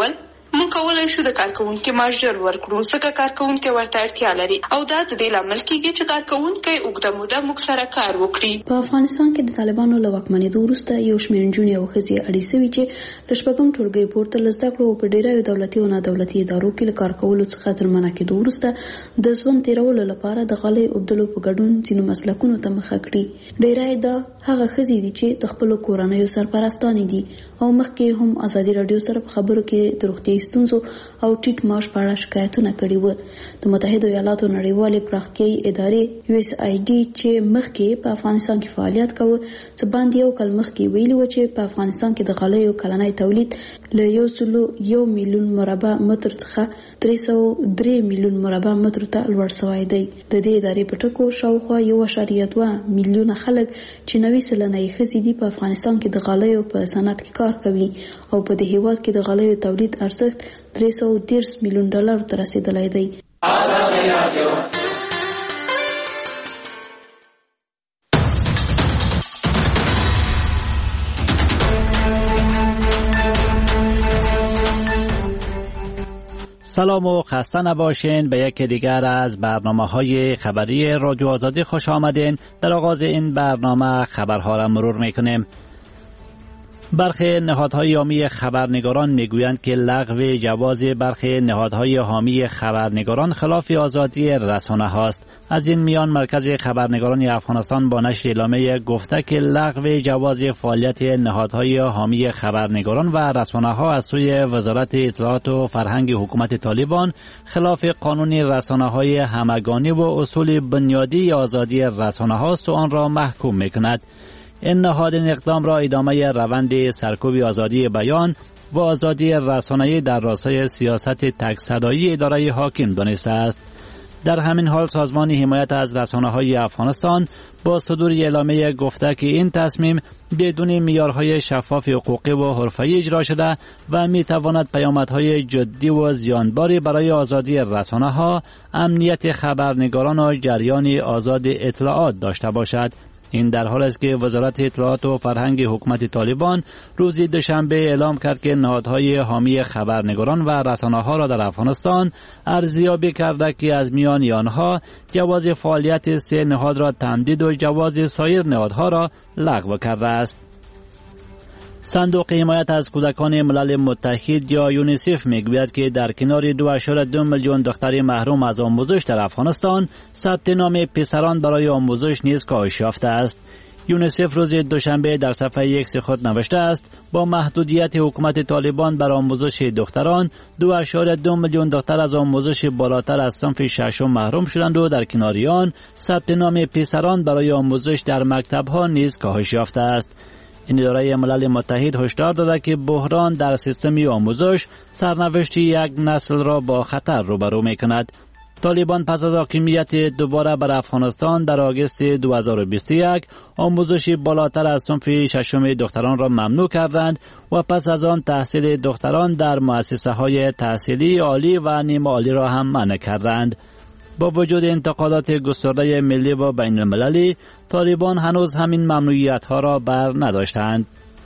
موږ کولای شو د کارکونکو معاش ژر ورکړو ځکه کارکونکو ورته اړتیا لري او دا د دې لامل کېږي چې کارکونکو اوږده موده موږ سره کار وکړي. په افغانستان کې د طالبانو له واکمنېدو وروسته یو شمېر نجونې او ښځې اړې سوي چې له شپږم ټولګي پورته له زده کړو په ډېرو دولتي او نادولتي ادارو کې له کار کولو څخه تر منع کېدو وروسته د ژوند تېرولو لپاره د غالۍ اوبدلو په ګډون ځینو مسلکونو ته مخه کړي. ډېری دا هغه ښځې دي چې د خپلو کورنیو سرپرستانې دي او مخکې هم ازادي راډیو سره په خبرو کې د روغتیايي ستونزو او ټیټ معاش په اړه شکایتونه کړي وو. د متحده ایالاتو نړیوالې پراختیايي ادارې یو اس آی ډي چې مخکې په افغانستان کې فعالیت کاوه څه باندې یو کال مخکې ویلي و چې په افغانستان کې د غالیو کلنی تولید له یو سلو یو میلیون مربع متر څخه درې سوه درې میلیون مربع متر ته لوړ شوی دی. د دې ادارې په ټکو شاوخوا یو اعشاریه دوه میلیونه خلک چې نوي سلنه یې ښځې دي په افغانستان کې د غالیو په صنعت کې کار کوي او په دې هیواد کې د غالیو تولید ارزښت درې سوه دېرش میلیون ډالر ته رسیدلی دی. سلام و خسته نباشین. به یکی دیگر از برنامه‌های خبری رادیو آزادی خوش آمدین. در آغاز این برنامه خبرها را مرور می‌کنیم. برخی نهادهای حامی خبرنگاران میگویند که لغو جواز برخی نهادهای حامی خبرنگاران خلاف آزادی رسانه هاست. از این میان مرکز خبرنگاران افغانستان با نشر اعلامیه گفته که لغو جواز فعالیت نهادهای حامی خبرنگاران و رسانه ها از سوی وزارت اطلاعات و فرهنگ حکومت طالبان خلاف قانون رسانه های همگانی و اصول بنیادی آزادی رسانه هاست و آن را محکوم میکند. این نهاد این اقدام را ادامه روند سرکوب آزادی بیان و آزادی رسانه‌ای در راستای سیاست تک صدایی اداره حاکم دانسته است. در همین حال سازمان حمایت از رسانه‌های افغانستان با صدور اعلامیه گفته که این تصمیم بدون معیارهای شفاف حقوقی و حرفه‌ای اجرا شده و می‌تواند پیامدهای جدی و زیانباری برای آزادی رسانه‌ها، امنیت خبرنگاران و جریان آزاد اطلاعات داشته باشد. این در حال است که وزارت اطلاعات و فرهنگ حکومت طالبان روز دوشنبه اعلام کرد که نهادهای حامی خبرنگاران و رسانه‌ها را در افغانستان ارزیابی کرده که از میان آنها جواز فعالیت سه نهاد را تمدید و جواز سایر نهادها را لغو کرده است. صندوق حمایت از کودکان ملل متحد یا یونیسف میگوید که در کنار دو اعشاریه دو میلیون دختر محروم از آموزش در افغانستان ثبت نام پسران برای آموزش نیز کاهش یافته است. یونیسف روز دوشنبه در صفحه ایکس خود نوشته است با محدودیت حکومت طالبان بر آموزش دختران دو اعشاریه دو میلیون دختر از آموزش بالاتر از صنف ششم محروم شدند و در کنار آن ثبت نام پسران برای آموزش در مکتب‌ها نیز کاهش یافته است. این اداره ملل متحد هشدار داده که بحران در سیستم آموزش سرنوشت یک نسل را با خطر روبرو می‌کند. طالبان پس از حاکمیت دوباره بر افغانستان در آگوست دو هزار و بیست و یک آموزش بالاتر از صنف ششم دختران را ممنوع کردند و پس از آن تحصیل دختران در مؤسسه‌های تحصیلی عالی و نیمه عالی را هم منع کردند. با وجود انتقادات گسترده ملی و بین المللی، طالبان هنوز همین ممنوعیت‌ها را بر نداشتند.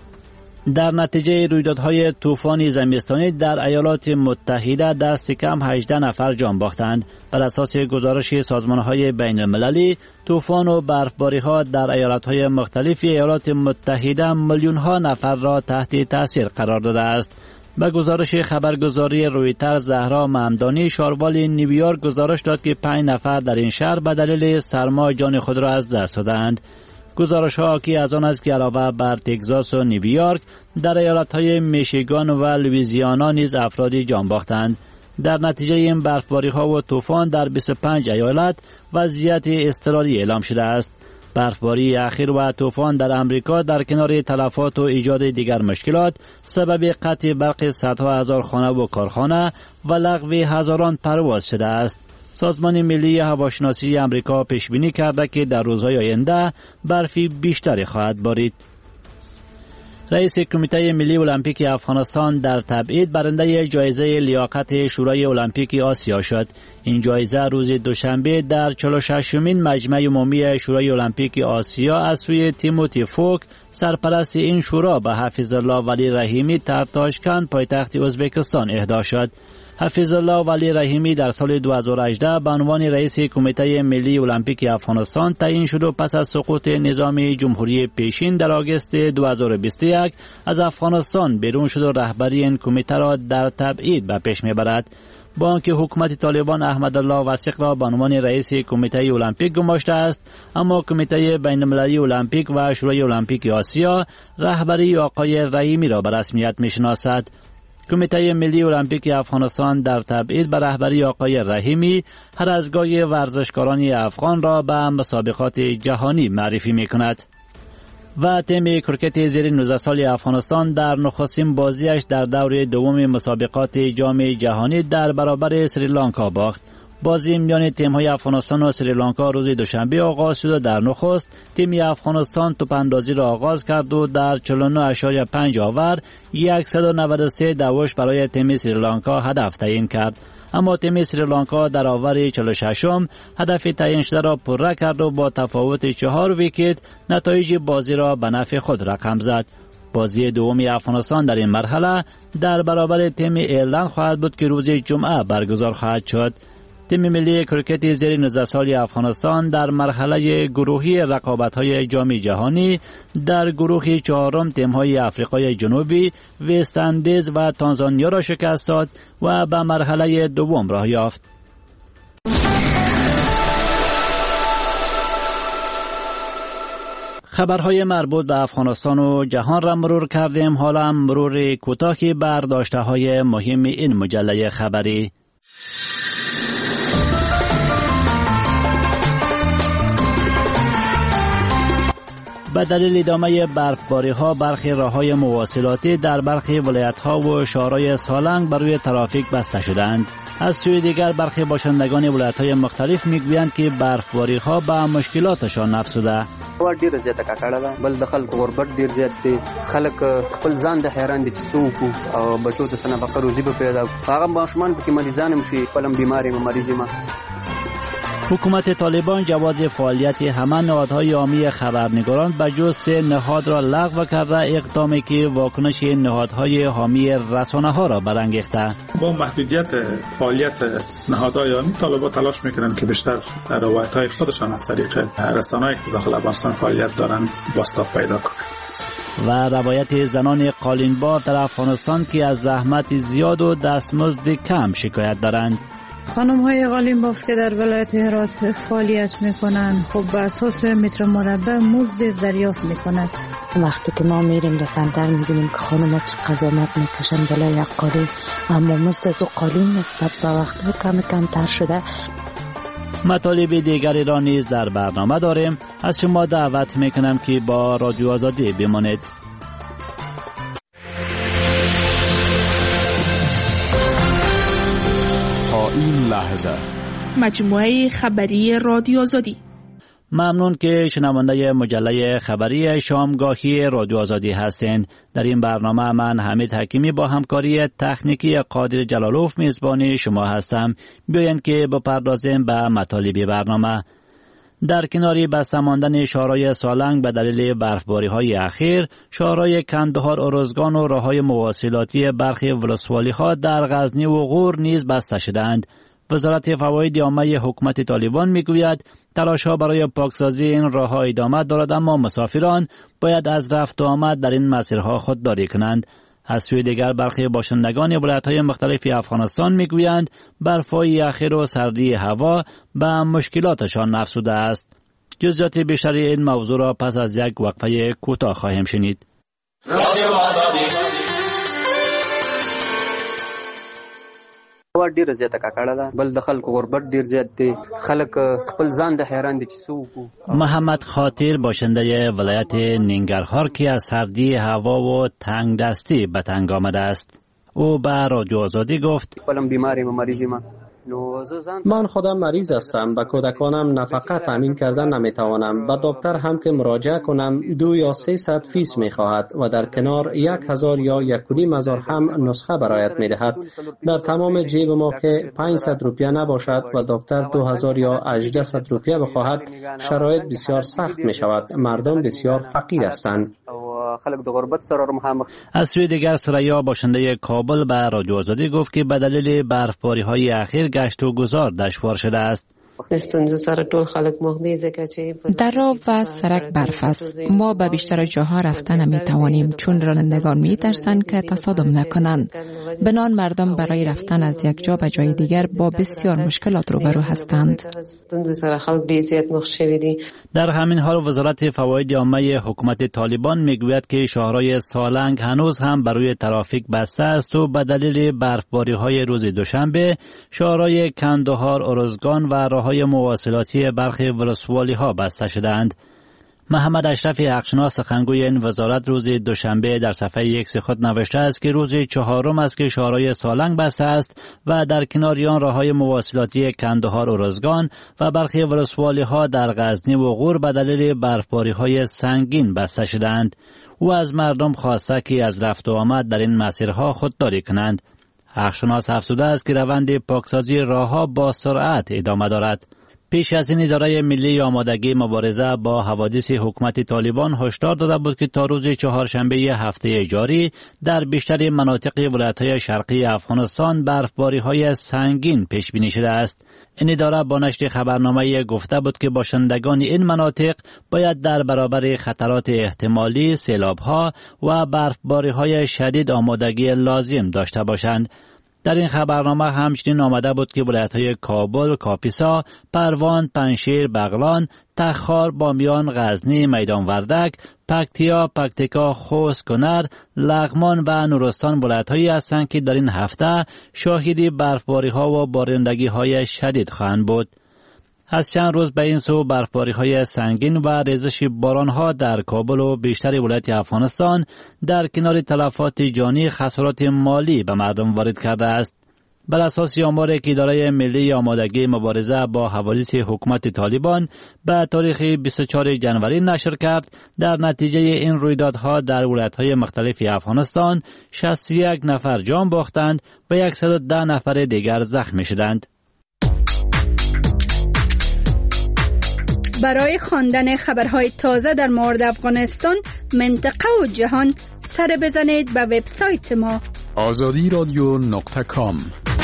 در نتیجه رویدادهای طوفان زمستانی در ایالات متحده دست کم هجده نفر جان باختند. بر اساس گزارش سازمان‌های بین المللی، طوفان و برفباری‌ها در ایالت‌های مختلف ایالات متحده میلیون‌ها نفر را تحت تاثیر قرار داده است. به گزارش خبرگزاری رویترز زهرا ممدانی شاروال نیویورک گزارش داد که پنج نفر در این شهر به دلیل سرما جان خود را از دست دادند. گزارش ها حاکی از آن است که علاوه بر تگزاس و نیویورک در ایالت‌های میشیگان و لوئیزیانا نیز افرادی جان باختند. در نتیجه این برفباری ها و طوفان در بیست و پنج ایالت وضعیت اضطراری اعلام شده است. برفباری اخیر و طوفان در امریکا در کنار تلفات و ایجاد دیگر مشکلات سبب قطع برق صدها هزار خانه و کارخانه و لغو هزاران پرواز شده است. سازمان ملی هواشناسی امریکا پیش بینی کرده که در روزهای آینده برفی بیشتری خواهد بارید. رئیس کمیته ملی المپیک افغانستان در تبعید برنده جایزه لیاقت شورای المپیک آسیا شد. این جایزه روز دوشنبه در چهل و ششمین مجمع عمومی شورای المپیک آسیا از سوی تیموتی فوک سرپرست این شورا به حفیظ الله ولی رحیمی در تاشکند پایتخت ازبکستان اهدا شد. حفیظ الله ولی رحیمی در سال دو هزار و هجده به عنوان رئیس کمیته ملی المپیک افغانستان تعیین شد و پس از سقوط نظام جمهوری پیشین در آگوست دو هزار و بیست و یک از افغانستان بیرون شد و رهبری این کمیته را در تبعید به پیش میبرد. با آنکه حکومت طالبان احمدالله وثیق را به عنوان رئیس کمیته المپیک گماشته است، اما کمیته بین‌المللی المپیک و شورای المپیک آسیا رهبری آقای رحیمی را به رسمیت میشناسد. کمیته ملی المپیک افغانستان در تبعید به رهبری آقای رحیمی هر از گاهی ورزشکاران افغان را به مسابقات جهانی معرفی میکند. و تیم کرکت زیر نوزده سال افغانستان در نخستین بازیش در دور دوم مسابقات جام جهانی در برابر سریلانکا باخت. بازی میان تیم‌های افغانستان و سریلانکا روز دوشنبه آغاز شد و در نخست تیم افغانستان توپ‌اندازی را آغاز کرد و در چهل و نه اشاریه پنج آور صد و نود و سه دوش برای تیم سریلانکا هدف تعیین کرد. اما تیم سریلانکا در آور چهل و ششم هدف تعیین شده را پره کرد و با تفاوت چهار ویکت نتایج بازی را به نفع خود رقم زد. بازی دومی افغانستان در این مرحله در برابر تیم ایرلند خواهد بود که روز جمعه برگزار خواهد شد. تیم ملی کرکت زیر نوزده سال افغانستان در مرحله گروهی رقابت‌های جام جهانی در گروه چهارم تیم‌های آفریقای جنوبی، وست اندیز و تانزانیا را شکست داد و به مرحله دوم راه یافت. خبرهای مربوط به افغانستان و جهان را مرور کردیم. حالا مرور کوتاهی بر داشته‌های مهم این مجله خبری. به دلیل ادامه برفباری ها برخی راههای مواصلاتی در برخی ولایت ها و شهرهای سالنگ بر روی ترافیک بسته شدند. از سوی دیگر برخی باشندگان ولایت های مختلف میگویند که برفباری ها به مشکلاتشان افزوده. ور ډیره زیاته ککړه ده، بل د خلکو غربت ډیر زیات دی، خلک خپل ځان د حیران دي چې څه وکړو او بچو ته څه نفقه روزي به پیدا کړو. هغه ماشومان پکې مریضان هم شي، خپل هم بیمار یم مریض یم. حکومت طالبان جواز فعالیت همه نهادهای عامی خبرنگاران به جز سه نهاد را لغو کرده، اقدامی که واکنش نهادهای حامی رسانه‌ها را برانگیخته. با محدودیت فعالیت نهادهای عامی، طالبان تلاش میکنند که بیشتر روایت‌های خودشان از طریق رسانه‌ای که داخل افغانستان فعالیت دارند بازتاب پیدا کنند. و روایت زنان قالینبار در افغانستان که از زحمت زیاد و دستمزد کم شکایت دارند. خانم های قالین باف که در ولایت هرات فعالیت میکنن خب به اساس متر مربع مزد دریافت میکنند. وقتی که ما میریم در سنتر میبینیم که خانم ها چه قضاوت میکشن بلا یک قالین، اما مزد از او قالین نسبت به وقت کم کمتر شده. مطالب دیگری را نیز در برنامه داریم. از شما دعوت میکنم که با رادیو آزادی بمانید. این لحظه مجموعه خبری رادیو آزادی. ممنون که شنونده مجله خبری شامگاهی رادیو آزادی هستند. در این برنامه من حمید حکیمی با همکاری تکنیکی قادر جلالوف میزبان شما هستم. بیایید که بپردازیم به مطالب برنامه. در کناری بسته ماندن شهرهای سالنگ به دلیل برفباری‌های اخیر، شهرهای کندهار، ارزگان و راههای مواصلاتی برخی ولسوالی‌ها در غزنی و غور نیز بسته شدند. وزارت فواید عامه حکومت طالبان میگوید تلاش‌ها برای پاکسازی این راه‌ها ادامه دارد، اما مسافران باید از رفت و آمد در این مسیرها خودداری کنند. از سوی دیگر برخی باشندگان ولایت‌های مختلف افغانستان میگویند برف‌های اخیر و سردی هوا به مشکلاتشان افزوده است. جزئیات بیشتر این موضوع را پس از یک وقفه کوتاه خواهیم شنید. رادیو آزادی. هوا ډیره زیاته ککړه ده، بل د خلکو غربت ډیر زیات دی، خلک خپل ځان د حیران دي چې څه وکړو. محمد خاطر باشنده ولایت ننگرهار که از سردی هوا و تنگ دستی به تنگ آمده است. او به رادیو آزادی گفت خپلم بیمار یم مریض یم. من خودم مریض هستم. به کودکانم نفقه تامین کردن نمیتوانم. به دکتر هم که مراجعه کنم دو یا سه صد فیس میخواهد و در کنار یک هزار یا یک و نیم هزار هم نسخه برایت میدهد. در تمام جیب ما که پانصد روپیه نباشد و دکتر دو هزار یا هجده روپیه بخواهد، شرایط بسیار سخت می شود. مردم بسیار فقیر هستند. از سوی دیگر ثریا باشنده کابل به رادیو آزادی گفت که به دلیل برفباری های اخیر گشت و گذار دشوار شده است. در راه و سرک برف است. ما به بیشتر جاها رفتن نمی توانیم چون رانندگان می ترسند که تصادم نکنند. بنان مردم برای رفتن از یک جا به جای دیگر با بسیار مشکلات روبرو هستند. در همین حال وزارت فواید عامه حکومت طالبان میگوید که شاهرای سالنگ هنوز هم برای ترافیک بسته است و به دلیل برفباری های روز دوشنبه شاهرای کندهار، ارزگان و راههای مواصلاتی برخی ولسوالی ها بسته شدند. محمد اشرف حقشناس سخنگوی این وزارت روز دوشنبه در صفحه ایکس خود نوشته است که روز چهارم است که شاهرای سالنگ بسته است و در کنار آن راههای مواصلاتی کندهار، ارزگان و برخی ولسوالی ها در غزنی و غور به دلیل برفباری های سنگین بسته شدند. او از مردم خواسته که از رفت و آمد در این مسیرها خودداری کنند. حقشناس افزوده است که روند پاکسازی راهها با سرعت ادامه دارد. پیش از این اداره ملی آمادگی مبارزه با حوادث حکومت طالبان هشدار داده بود که تا روز چهارشنبه هفته جاری در بیشتر مناطق ولایت‌های شرقی افغانستان برفباری‌های سنگین پیش بینی شده است. این اداره با نشر خبرنامه گفته بود که باشندگان این مناطق باید در برابر خطرات احتمالی سیلاب‌ها و برفباری‌های شدید آمادگی لازم داشته باشند. در این خبرنامه همچنین آمده بود که ولایت‌های کابل، کاپیسا، پروان، پنجشیر، بغلان، تخار، بامیان، غزنی، میدان وردک، پکتیا، پکتیکا، خوست، کنر، لغمان و نورستان ولایت‌هایی هستند که در این هفته شاهد برفباری‌ها و بارندگی‌های شدید خواهند بود. از چند روز به این سو برفباری‌های سنگین و ریزش باران‌ها در کابل و بیشتر ولایت افغانستان در کنار تلفات جانی خسارات مالی به مردم وارد کرده است. بر اساس آماری که اداره ملی آمادگی مبارزه با حوادث حکومت طالبان به تاریخ بیست و چهارم جنوری نشر کرد، در نتیجه این رویدادها در ولایت‌های مختلف افغانستان شصت و یک نفر جان باختند و صد و ده نفر دیگر زخمی شدند. برای خواندن خبرهای تازه در مورد افغانستان، منطقه و جهان سر بزنید به وبسایت ما آزادی رادیو نقطه کام.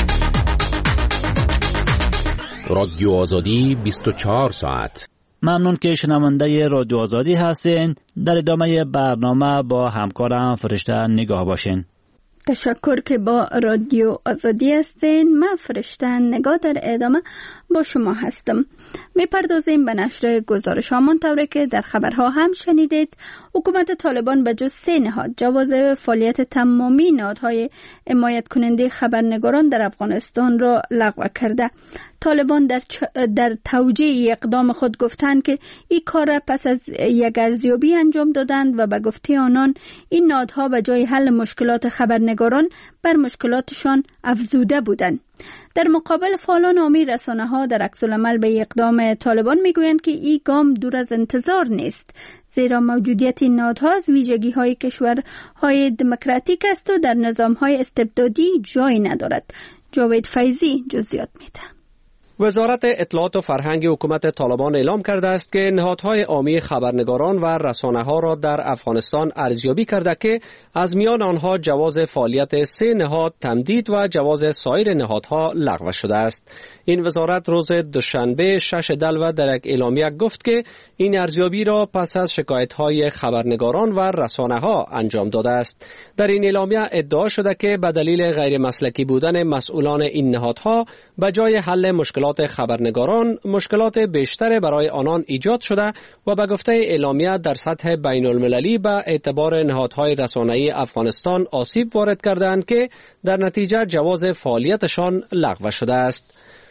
رادیو آزادی بیست و چهار ساعت. ممنون که شنونده رادیو آزادی هستین. در ادامه برنامه با همکارم فرشته نگاه باشین. تشکر که با رادیو آزادی هستین. من فرشته نگاه در ادامه با شما هستم. میپردازیم به نشر گزارش ها منطوری که در خبرها هم شنیدید. حکومت طالبان به جز سه نهاد جواز فعالیت تمامی نهادهای حمایت کننده خبرنگاران در افغانستان را لغو کرده. طالبان در, چ... در توجیه اقدام خود گفتند که این کار را پس از یک ارزیابی انجام دادند و به گفته آنان این نهادها به جای حل مشکلات خبرنگاران بر مشکلاتشان افزوده بودند. در مقابل فعالان عامی رسانه‌ها در عکس‌العمل به اقدام طالبان میگویند که این گام دور از انتظار نیست، زیرا موجودیت این نهادها از ویژگی‌های کشورهای دموکراتیک است و در نظام‌های استبدادی جای ندارد. جاوید فیضی جزئیات میده. وزارت اطلاعات و فرهنگ حکومت طالبان اعلام کرده است که نهادهای عامی خبرنگاران و رسانه‌ها را در افغانستان ارزیابی کرده که از میان آنها جواز فعالیت سه نهاد تمدید و جواز سایر نهادها لغو شده است. این وزارت روز دوشنبه شش دلو در یک اعلامیه گفت که این ارزیابی را پس از شکایت‌های خبرنگاران و رسانه‌ها انجام داده است. در این اعلامیه ادعا شده که به دلیل غیر مسلکی بودن مسئولان این نهادها به جای حل مشکلات خبرنگاران مشکلات بیشتر برای آنان ایجاد شده و به گفته اعلامیه در سطح بین المللی به اعتبار نهادهای رسانه‌ای افغانستان آسیب وارد کردند که در نتیجه جواز فعالیتشان لغو شده است.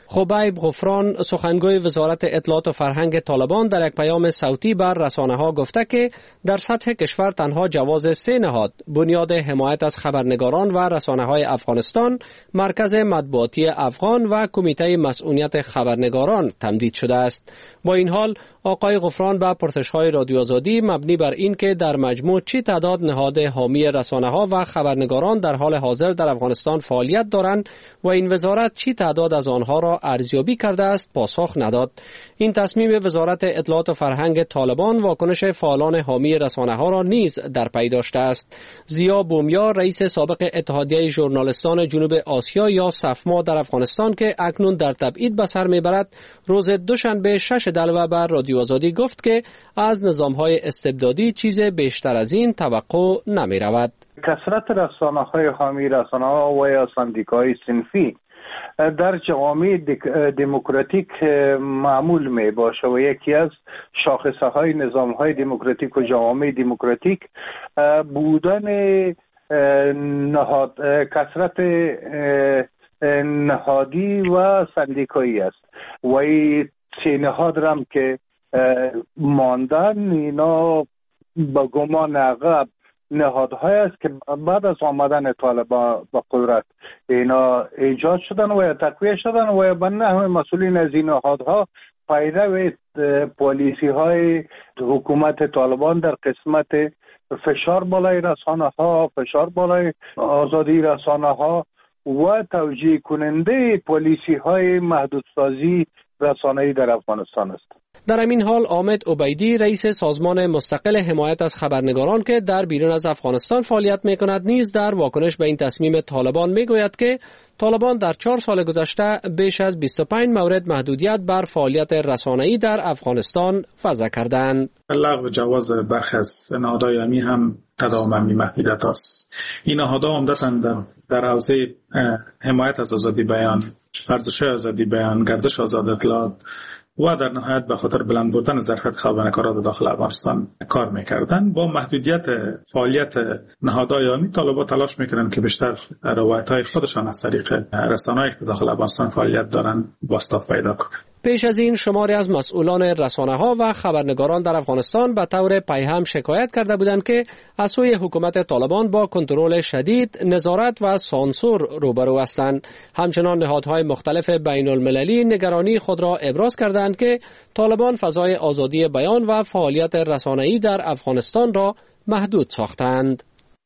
خبیب غفران سخنگوی وزارت اطلاعات و فرهنگ طالبان در یک پیام صوتی بر رسانه‌ها گفته که در سطح کشور تنها جواز سه نهاد بنیاد حمایت از خبرنگاران و رسانه‌های افغانستان، مرکز مطبوعاتی افغان و کمیته مسئولیت خبرنگاران تمدید شده است. با این حال آقای غفران به پرسش‌های رادیو آزادی مبنی بر این که در مجموع چی تعداد نهاد حامی رسانه‌ها و خبرنگاران در حال حاضر در افغانستان فعالیت دارند و این وزارت چی تعداد از آنها را ارزیابی کرده است پاسخ نداد. این تصمیم وزارت اطلاعات و فرهنگ طالبان واکنش فعالان حامی رسانه‌ها را نیز در پی داشته است. ضیا بومیا رئیس سابق اتحادیه ژورنالیستان جنوب آسیا یا سفما در افغانستان که اکنون در تبعید به سر میبرد، روز دوشنبه شش دلو بر رادیو آزادی گفت که از نظام‌های استبدادی چیز بیشتر از این توقع نمی‌رود. کثرت رسانه‌های حامی رسانه‌ها و یا سندیکاهای صنفی در جوامع دموکراتیک معمول می باشه و یکی از شاخصه های نظام های دموکراتیک و جوامع دموکراتیک بودن نهاد کثرت نهادی و سندیکایی است و این سه نهاد رم که ماندن اینا با گمان عقب نهادهای است که بعد از آمدن طالبان به قدرت اینا ایجاد شدن و یا تقویه شدن و یا به نحو مسئولین از این نهادها پیرو پالیسی های حکومت طالبان در قسمت فشار بالای رسانه ها، فشار بالای آزادی رسانه ها و توجیه کننده پالیسی های محدودسازی رسانه‌ای در افغانستان است. در همین حال حامد عبیدی رئیس سازمان مستقل حمایت از خبرنگاران که در بیرون از افغانستان فعالیت می‌کند نیز در واکنش به این تصمیم طالبان می‌گوید که طالبان در چهار سال گذشته بیش از بیست و پنج مورد محدودیت بر فعالیت رسانه‌ای در افغانستان وضع کردند. لغو جواز برخی از نهادهای حامی هم تداوم می محدودیت است. این نهادها عمدتاً در, در حوزه حمایت از آزادی بیان، ورزش آزادی بیان، گردش آزاد اطلاعات و در نهایت به خاطر بلند بودن ظرفیت خبرنگاران در داخل افغانستان کار میکردن. با محدودیت فعالیت نهادهای حامی طالبان تلاش میکنن که بیشتر روایت‌های خودشان از طریق رسانه‌ای که داخل افغانستان فعالیت دارن بازتاب پیدا کنند. پیش از این شماری از مسئولان رسانه‌ها و خبرنگاران در افغانستان به طور پیهم شکایت کرده بودند که از سوی حکومت طالبان با کنترل شدید، نظارت و سانسور روبرو هستند. همچنان نهادهای مختلف بین المللی نگرانی خود را ابراز کردند که طالبان فضای آزادی بیان و فعالیت رسانه‌ای در افغانستان را محدود ساختند.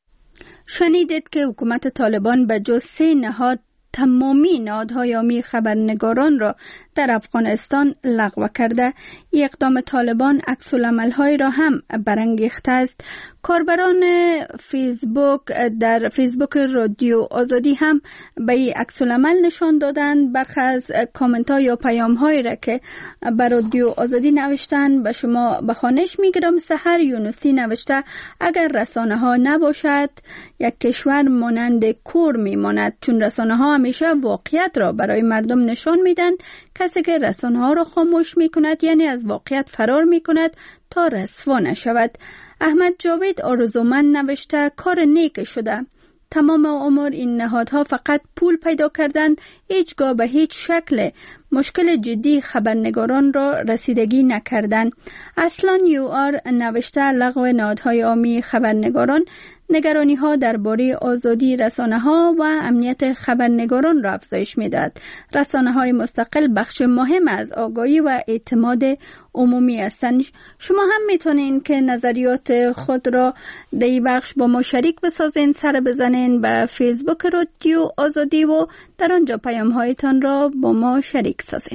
شنیدید که حکومت طالبان به جز سه نهاد تمامی نهادهای حامی خبرنگاران را در افغانستان لغو کرده. اقدام طالبان عکس‌العمل‌های را هم برانگیخته است. کاربران فیسبوک در فیسبوک رادیو آزادی هم به این عکس‌العمل نشان دادند. برخی از کامنت‌ها یا پیام‌هایی را که به رادیو آزادی نوشتند به شما به خوانش می‌گیرم. سحر یونسی نوشته اگر رسانه‌ها نباشد یک کشور مانند کور می‌ماند، چون رسانه‌ها همیشه واقعیت را برای مردم نشان میدن. کسی که رسانه‌ها را خاموش میکند یعنی از واقعیت فرار میکند تا رسوا نشود. احمد جاوید آرزومند نوشته کار نیک شده. تمام عمر این نهادها فقط پول پیدا کردند، هیچگاه به هیچ شکل مشکل جدی خبرنگاران را رسیدگی نکردند. اصلا یو آر نوشته لغو نهادهای عامی خبرنگاران نگرانی ها درباره آزادی رسانه ها و امنیت خبرنگاران را افزایش می‌دهد. رسانه های مستقل بخش مهم از آگاهی و اعتماد عمومی هستند. شما هم میتونین که نظریات خود را در این بخش با ما شریک بسازین. سر بزنین به فیسبوک رادیو آزادی و در آنجا پیام هایتان را با ما شریک سازین.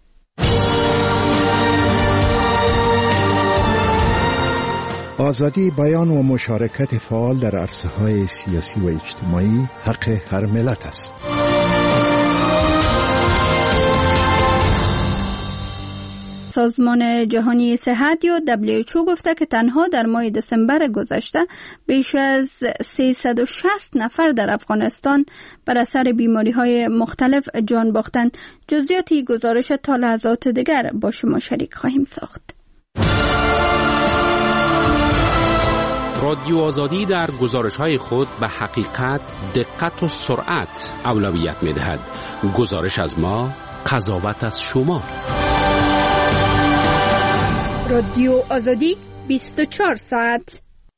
آزادی بیان و مشارکت فعال در عرصه‌های سیاسی و اجتماعی حق هر ملت است. سازمان جهانی صحت یا دبلیو اچ او گفته که تنها در ماه دسامبر گذشته بیش از سیصد و شصت نفر در افغانستان بر اثر بیماری‌های مختلف جان باختند. جزئیاتی گزارش تا لحظات دیگر با شما شریک خواهیم ساخت. رادیو آزادی در گزارش‌های خود به حقیقت، دقت و سرعت اولویت می‌دهد. گزارش از ما قضاوت از شما. رادیو آزادی بیست و چهار ساعت.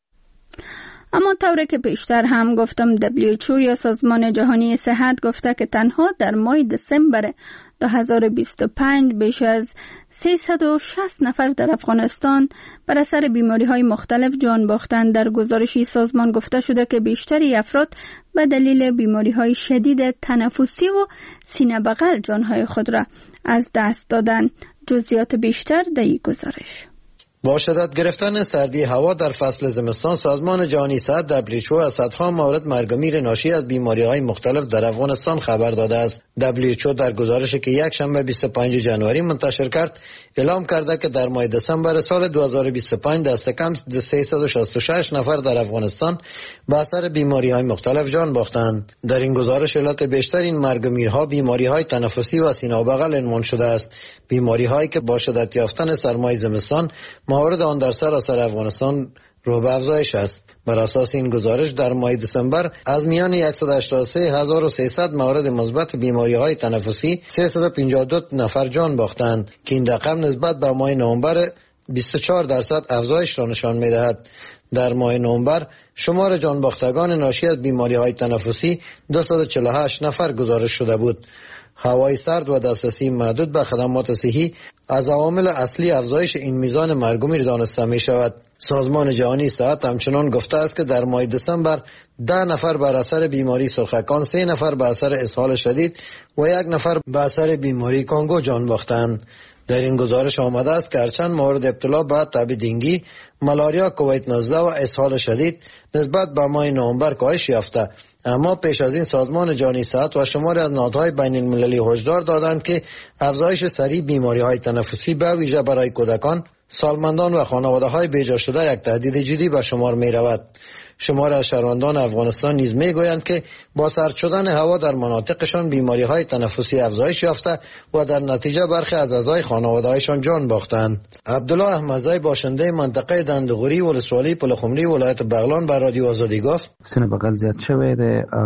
اما طوری که بیشتر هم گفتم دبلیو اچ او یا سازمان جهانی صحت گفته که تنها در ماه دسامبر دو هزار و بیست و پنج بیش از سیصد و شصت نفر در افغانستان بر اثر بیماری های مختلف جان باختند. در گزارشی سازمان گفته شده که بیشتری افراد به دلیل بیماری های شدید تنفسی و سینه بغل جانهای خود را از دست دادند. جزئیات بیشتر در این گزارش. با شدت گرفتن سردی هوا در فصل زمستان، سازمان جهانی صحت دبلیو اچ او از صدها مورد مرگ و میر ناشی از بیماری‌های مختلف در افغانستان خبر داده است. دبلیو اچ او در گزارشی که یک شنبه بیست و پنجم ژانویه منتشر کرد اعلام کرده که در ماه دسامبر سال دو هزار و بیست و پنج دست کم سیصد و شصت و شش نفر در افغانستان به اثر بیماری‌های مختلف جان باختند. در این گزارش علت بیشتر این مرگ و میرها بیماری‌های تنفسی و سینه و بغل عنوان شده است. بیماری‌هایی که با شدت یافتن سرمای زمستان مورد آن در سراسر افغانستان رو به افزایش است. بر اساس این گزارش در ماه دسامبر از میان صد و هشتاد و سه هزار و سیصد مورد مثبت بیماری‌های تنفسی سیصد و پنجاه و دو نفر جان باختند که این رقم نسبت به ماه نوامبر بیست و چهار درصد افزایش را نشان می‌دهد. در ماه نوامبر شمار جان باختگان ناشی از بیماری‌های تنفسی دویست و چهل و هشت نفر گزارش شده بود. هوای سرد و دسترسی محدود به خدمات صحی از عوامل اصلی افزایش این میزان مرگ و میر دانسته می شود. سازمان جهانی صحت همچنان گفته است که در ماه دسامبر ده نفر بر اثر بیماری سرخکان، سه نفر بر اثر اسهال شدید و یک نفر بر اثر بیماری کانگو جان باختند. در این گزارش آمده است که هرچند مورد ابتلا به تب دنگی، ملاریا، کووید نوزده و اسهال شدید نسبت به ماه نوامبر کاهش یافته، اما پیش از این سازمان جهانی صحت و شماری از نهادهای بین المللی هشدار دادند که افزایش سریع بیماری‌های تنفسی به ویژه برای کودکان، سالمندان و خانواده‌های بیجا شده یک تهدید جدی به شمار می‌رود. شمار از شهروندان افغانستان نیز میگویند که با سرد شدن هوا در مناطقشان بیماری‌های تنفسی افزایش یافته و در نتیجه برخی از اعضای خانواده‌هایشان جان باختند. عبدالله احمدزی باشنده منطقه دندغوری ولسوالی پلخمری ولایت بغلان بر رادیو آزادی گفت: سینه بغل زیاد شده ده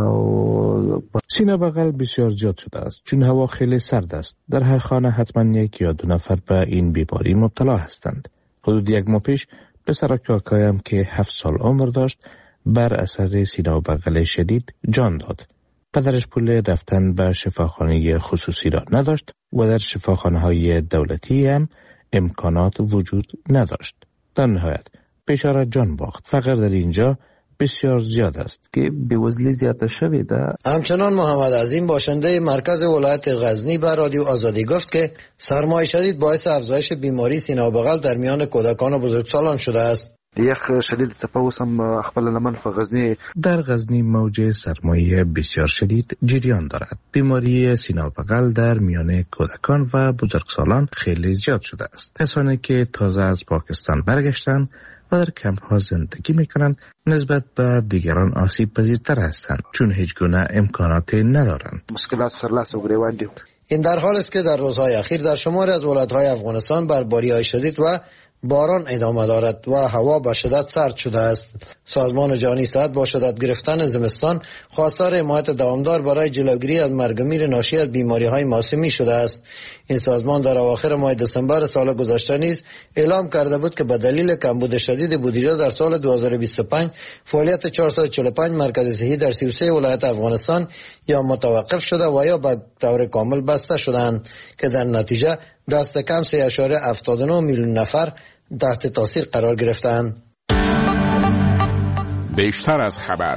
او سینه بغل بسیار زیاد شده است چون هوا خیلی سرد است. در هر خانه حتما یک یا دو نفر به این بیماری مبتلا هستند. حدود یک ماه پیش پسر کاکایم که هفت سال عمر داشت بر اثر سینه و بغل شدید جان داد. پدرش پول رفتن به شفاخانه خصوصی را نداشت و در شفاخانه های دولتی هم امکانات وجود نداشت. در نهایت بیچاره جان باخت. فقر در اینجا بسیار زیاد است که بیوزلی زیاد شده. همچنان محمد عظیم باشنده مرکز ولایت غزنی بر رادیو آزادی گفت که سرمای شدید باعث افزایش بیماری سینه و بغل در میان کودکان و بزرگسالان شده است. یخ شدید تفاوسم خپل لمن په غزنی در غزنی موج سرمایه بسیار شدید جریان دارد. بیماری سینه و بغل در میان کودکان و بزرگسالان خیلی زیاد شده است. کسانی که تازه از پاکستان برگشتند و در کمپ ها زندگی میکنند نسبت به دیگران آسیب پذیرتر هستند چون هیچ گونه امکاناتی ندارند. مشکلات سرلاس و گریوان دید. این در حال است که در روزهای اخیر در شماری از ولایت‌های افغانستان برفباری‌های شدید و باران ادامه دارد و هوا به شدت سرد شده است. سازمان جهانی صحت با شدت گرفتن زمستان خواستار حمایت دوامدار برای جلوگیری از مرگ و میر ناشی از بیماری‌های موسمی شده است. این سازمان در اواخر ماه دسامبر سال گذشته نیز اعلام کرده بود که به دلیل کمبود شدید بودجه در سال دو هزار و بیست و پنج فعالیت چهارصد و چهل و پنج مرکز صحی در سی و سه ولایت افغانستان یا متوقف شده و یا به طور کامل بسته شدند که در نتیجه دست کم سه اشاره هفتاد و نه میلیون نفر تحت تاثیر قرار گرفتند. بیشتر از خبر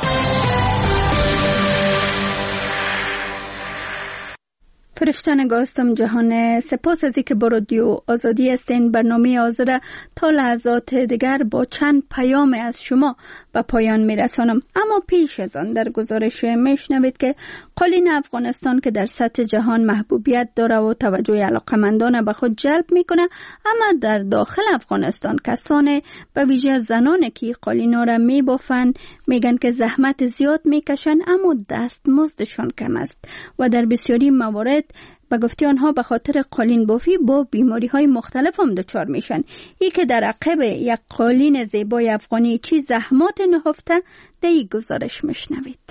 فرشته نگاستم جهان، سپاس از اینکه با رادیو آزادی هستین. برنامه حاضر تا لحظات دیگر با چند پیام از شما به پایان میرسانم، اما پیش از آن در گزارش میشنوید که قالین افغانستان که در سطح جهان محبوبیت داره و توجه علاقمندان به خود جلب میکنه، اما در داخل افغانستان کسان به ویژه زنان که قالینا را میبافن میگن که زحمت زیاد میکشن اما دستمزدشان کم است و در بسیاری موارد به گفته آنها به خاطر قالین بافی با بیماری های مختلف هم دچار میشن. ای که در عقب یک قالین زیبای افغانی چی زحمات نهفته در این گزارش میشنوید.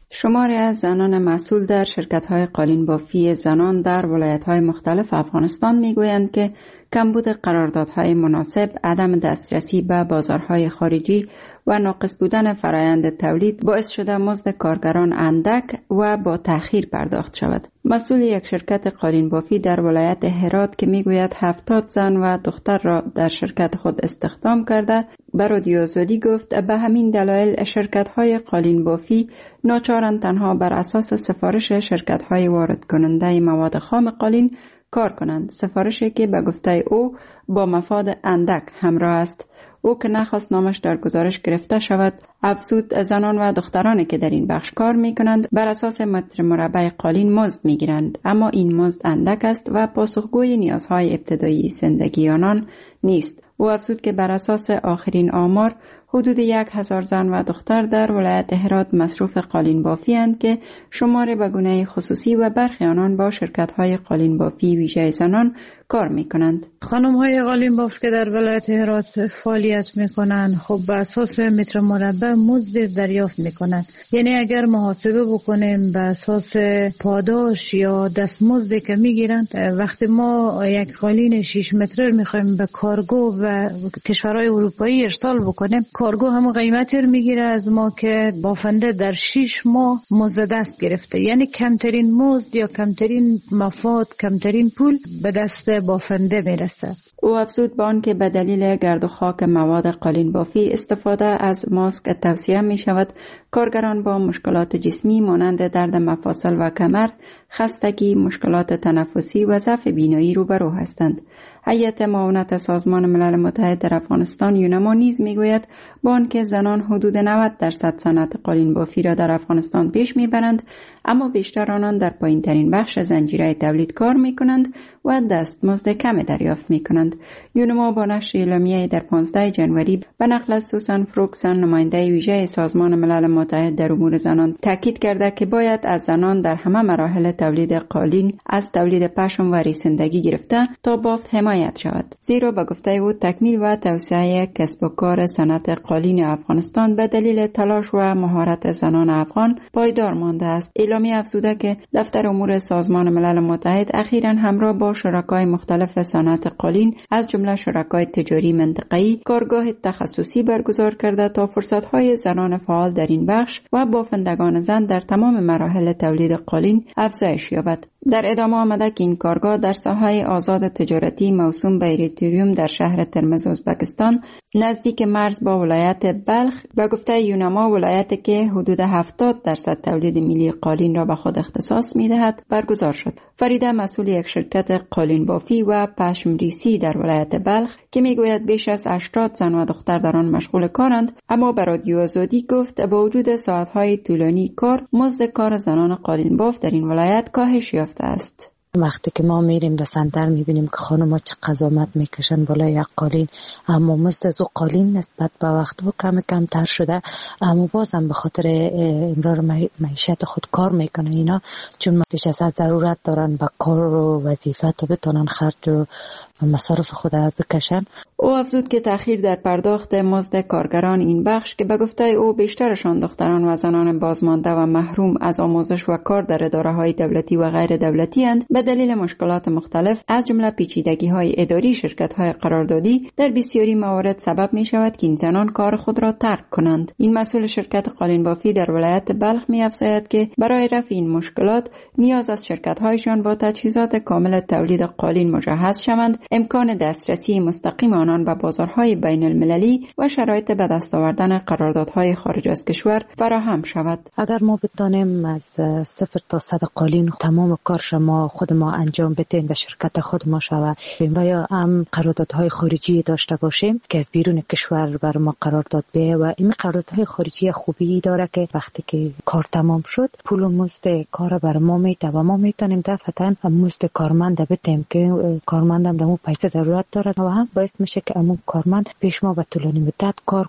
شماری از زنان مسئول در شرکت‌های قالین بافی زنان در ولایت‌های مختلف افغانستان می‌گویند که کمبود قراردادهای مناسب، عدم دسترسی به بازارهای خارجی و ناقص بودن فرایند تولید باعث شده مزد کارگران اندک و با تأخیر پرداخت شود. مسئول یک شرکت قالین بافی در ولایت هرات که میگوید هفتاد زن و دختر را در شرکت خود استخدام کرده به رادیو آزادی گفت به همین دلایل شرکت‌های قالین بافی ناچارند تنها بر اساس سفارش شرکت‌های وارد کننده مواد خام قالین کار کنند، سفارشی که به گفته او با مفاد اندک همراه است. او که نخواست نامش در گزارش گرفته شود افزود زنان و دخترانی که در این بخش کار می کنند بر اساس متر مربع قالین مزد می گیرند، اما این مزد اندک است و پاسخگوی نیازهای ابتدایی زندگی آنان نیست. او افزود که بر اساس آخرین آمار حدود یک هزار زن و دختر در ولایت هرات مصروف قالین بافی اند که شمار به گونه خصوصی و برخی آنان با شرکت‌های قالین بافی ویژه زنان کار می‌کنند. خانم‌های قالین باف که در ولایت هرات فعالیت می‌کنند خب به اساس متر مربع مزد دریافت می‌کنند. یعنی اگر محاسبه بکنیم به اساس پاداش یا دستمزدی که می‌گیرند، وقتی ما یک قالین شش متر می‌خوایم به کارگو و کشورهای اروپایی ارسال بکنیم، کارگو هم قیمتی رو میگیره از ما که بافنده در شش ماه مزد دست گرفته، یعنی کمترین مزد یا کمترین مفاد، کمترین پول به دست بافنده میرسه. او افزود به آن که به دلیل گرد و خاک مواد قالین بافی استفاده از ماسک توصیه می شود کارگران با مشکلات جسمی مانند درد مفاصل و کمر، خستگی، مشکلات تنفسی و ضعف بینایی روبرو هستند. هیئت معاونت سازمان ملل متحد در افغانستان یونما نیز میگوید با آنکه زنان حدود نود درصد صنعت قالین بافی را در افغانستان پیش میبرند، اما بیشتر آنان در پایین ترین بخش زنجیره تولید کار میکنند و دستمزد کم دریافت میکنند. یونما با نشر اعلامیه در پانزده ژانویه به نقل از سوسن فروکسن نماینده ویژه سازمان ملل متحد در امور زنان تاکید کرده که باید از زنان در همه مراحل تولید قالین از تولید پشم و ریسندگی گرفته تا بافت حمایت شود، زیرا به گفته او تکمیل و توسعه کسب و کار صنعت قالین افغانستان به دلیل تلاش و مهارت زنان افغان پایدار مانده است. اعلامیه افزوده که دفتر امور سازمان ملل متحد اخیراً همراه با شرکای مختلف صنعت قالین از جمله شرکای تجاری منطقه‌ای کارگاه تخصصی برگزار کرده تا فرصت‌های زنان فعال در این بخش و بافندگان زن در تمام مراحل تولید قالین افزایش یابد. در ادامه آمده که این کارگاه در ساحه آزاد تجارتی موسوم به ایریتریوم در شهر ترمز ازبکستان نزدیک مرز با ولایت بلخ به گفته یونما ولایتی که حدود هفتاد درصد تولید ملی قالین را به خود اختصاص می‌دهد برگزار شد. فریده مسئول یک شرکت قالین بافی و پشم ریسی در ولایت بلخ که میگوید بیش از هشتاد زن و دختر در آن مشغول کارند، اما به رادیو آزادی گفت با وجود ساعت‌های طولانی کار مزد کار زنان قالین باف در این ولایت کاهش یافته است. وقتی که ما میریم در سنتر میبینیم که خانوما چه قضاوت میکشن بالای یک قالین، اما مزد از او قالین نسبت به وقت و کم کم تر شده، اما بازم به خاطر امرار معیشت خود کار میکنن اینا، چون پیش از ضرورت دارن به کار و وظیفه تا بتونن خرج و مصارف خود بکشن. او افزود که تأخیر در پرداخت مزد کارگران این بخش که به گفته او بیشترشان دختران و زنان بازمانده و محروم از آموزش و کار در اداره‌های دولتی و غیر دولتی اند، به دلیل مشکلات مختلف از جمله پیچیدگی‌های اداری شرکت‌های قراردادی در بسیاری موارد سبب می‌شود که این زنان کار خود را ترک کنند. این مسئول شرکت قالین بافی در ولایت بلخ می‌افزاید که برای رفع این مشکلات نیاز از شرکت‌هایشان با تجهیزات کامل تولید قالین مجهز شوند، امکان دسترسی مستقیم آنان به بازارهای بین المللی و شرایط به دست آوردن قراردادهای خارج از کشور فراهم شود. اگر ما بتانیم از صفر تا صد قالین تمام کارش ما خود ما انجام بدیم و شرکت خود ما شود و یا هم قراردادهای خارجی داشته باشیم که از بیرون کشور بر ما قرارداد به و این قراردادهای خارجی خوبی داره که وقتی که کار تمام شد پول و مزد کار بر ما میده و ما میتونیم دفعتاً مزد کارمند بدیم که کارمندم دمو پیسه ضرورت داره و هم باعث میشه که امون کارمند پیش ما و طولانی مدت کار کنه.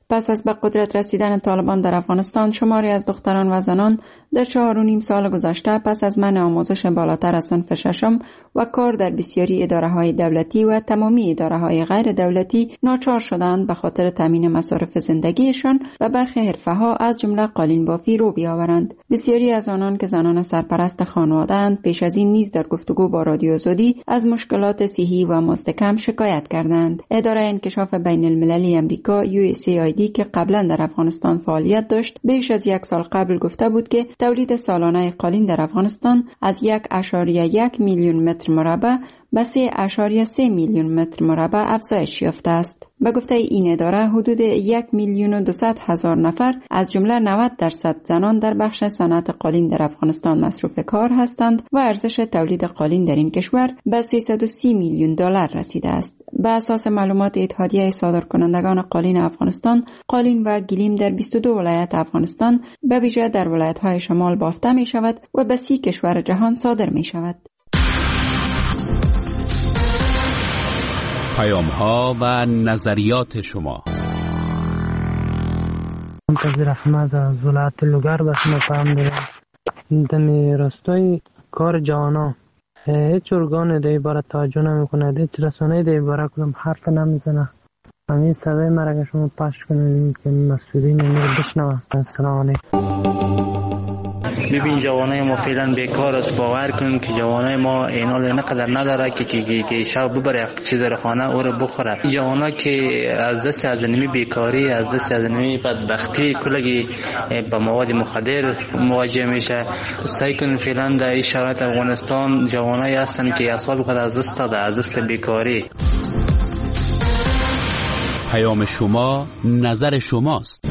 پس از به قدرت رسیدن طالبان در افغانستان، شماری از دختران و زنان در چهار و نیم سال گذشته پس از منع آموزش بالاتر از صنف ششم و کار در بسیاری اداره‌های دولتی و تمامی اداره‌های غیر دولتی ناچار شدند به خاطر تامین مصارف زندگیشان و برخی حرفه‌ها از جمله قالین بافی رو بیاورند. بسیاری از آنان که زنان سرپرست خانواده‌اند پیش از این نیز در گفتگو با رادیو آزادی از مشکلات صحی و مستحکم شکایت کردند. اداره انکشاف بین المللی امریکا یو اس ای آی دی که قبلا در افغانستان فعالیت داشت، بیش از یک سال قبل گفته بود که تولید سالانه قالین در افغانستان از یک ممیز یک میلیون متر مربع به سه ممیز سه میلیون متر مربع افزایش یافته است. به گفته این اداره، حدود یک میلیون و دویست هزار نفر از جمله نود درصد زنان در بخش صنعت قالین در افغانستان مصروف کار هستند و ارزش تولید قالین در این کشور به سیصد و سی میلیون دلار رسیده است. به اساس معلومات اتحادیه صادرکنندگان قالین افغانستان، قالین و گلیم در بیست و دو ولایت افغانستان به ویژه در ولایت‌های شمال بافته می شود و به سی کشور جهان صادر می شود. پیام‌ها و نظریات شما. منتظر احمد از ولایت لوگر به شما پیام دارم. دمی راستای کار جوانا هیچ ارگان در عبارت توجه نمی کند، هیچ رسانه در عبارت کدام حرف نمیزنه. همین صدای مرا که شما پخش کنید که مسئولین امیر بشنوه. السلام علیکم. ببین جوانای ما فعلا بیکار است. باور کن که جوانای ما اینال نقدر نداره که که که شب ببره چیز رو خانه او رو بخوره. جوانا که از دست از نمی بیکاری، از دست از نمی بدبختی کلگی با مواد مخدر مواجه میشه. سعی کن فعلا در شرایط افغانستان جوانای هستن که اعصاب خود از دست داده، از دست بیکاری. پیام شما نظر شماست.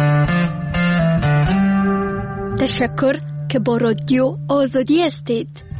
تشکر که با رادیو آزادی هستید.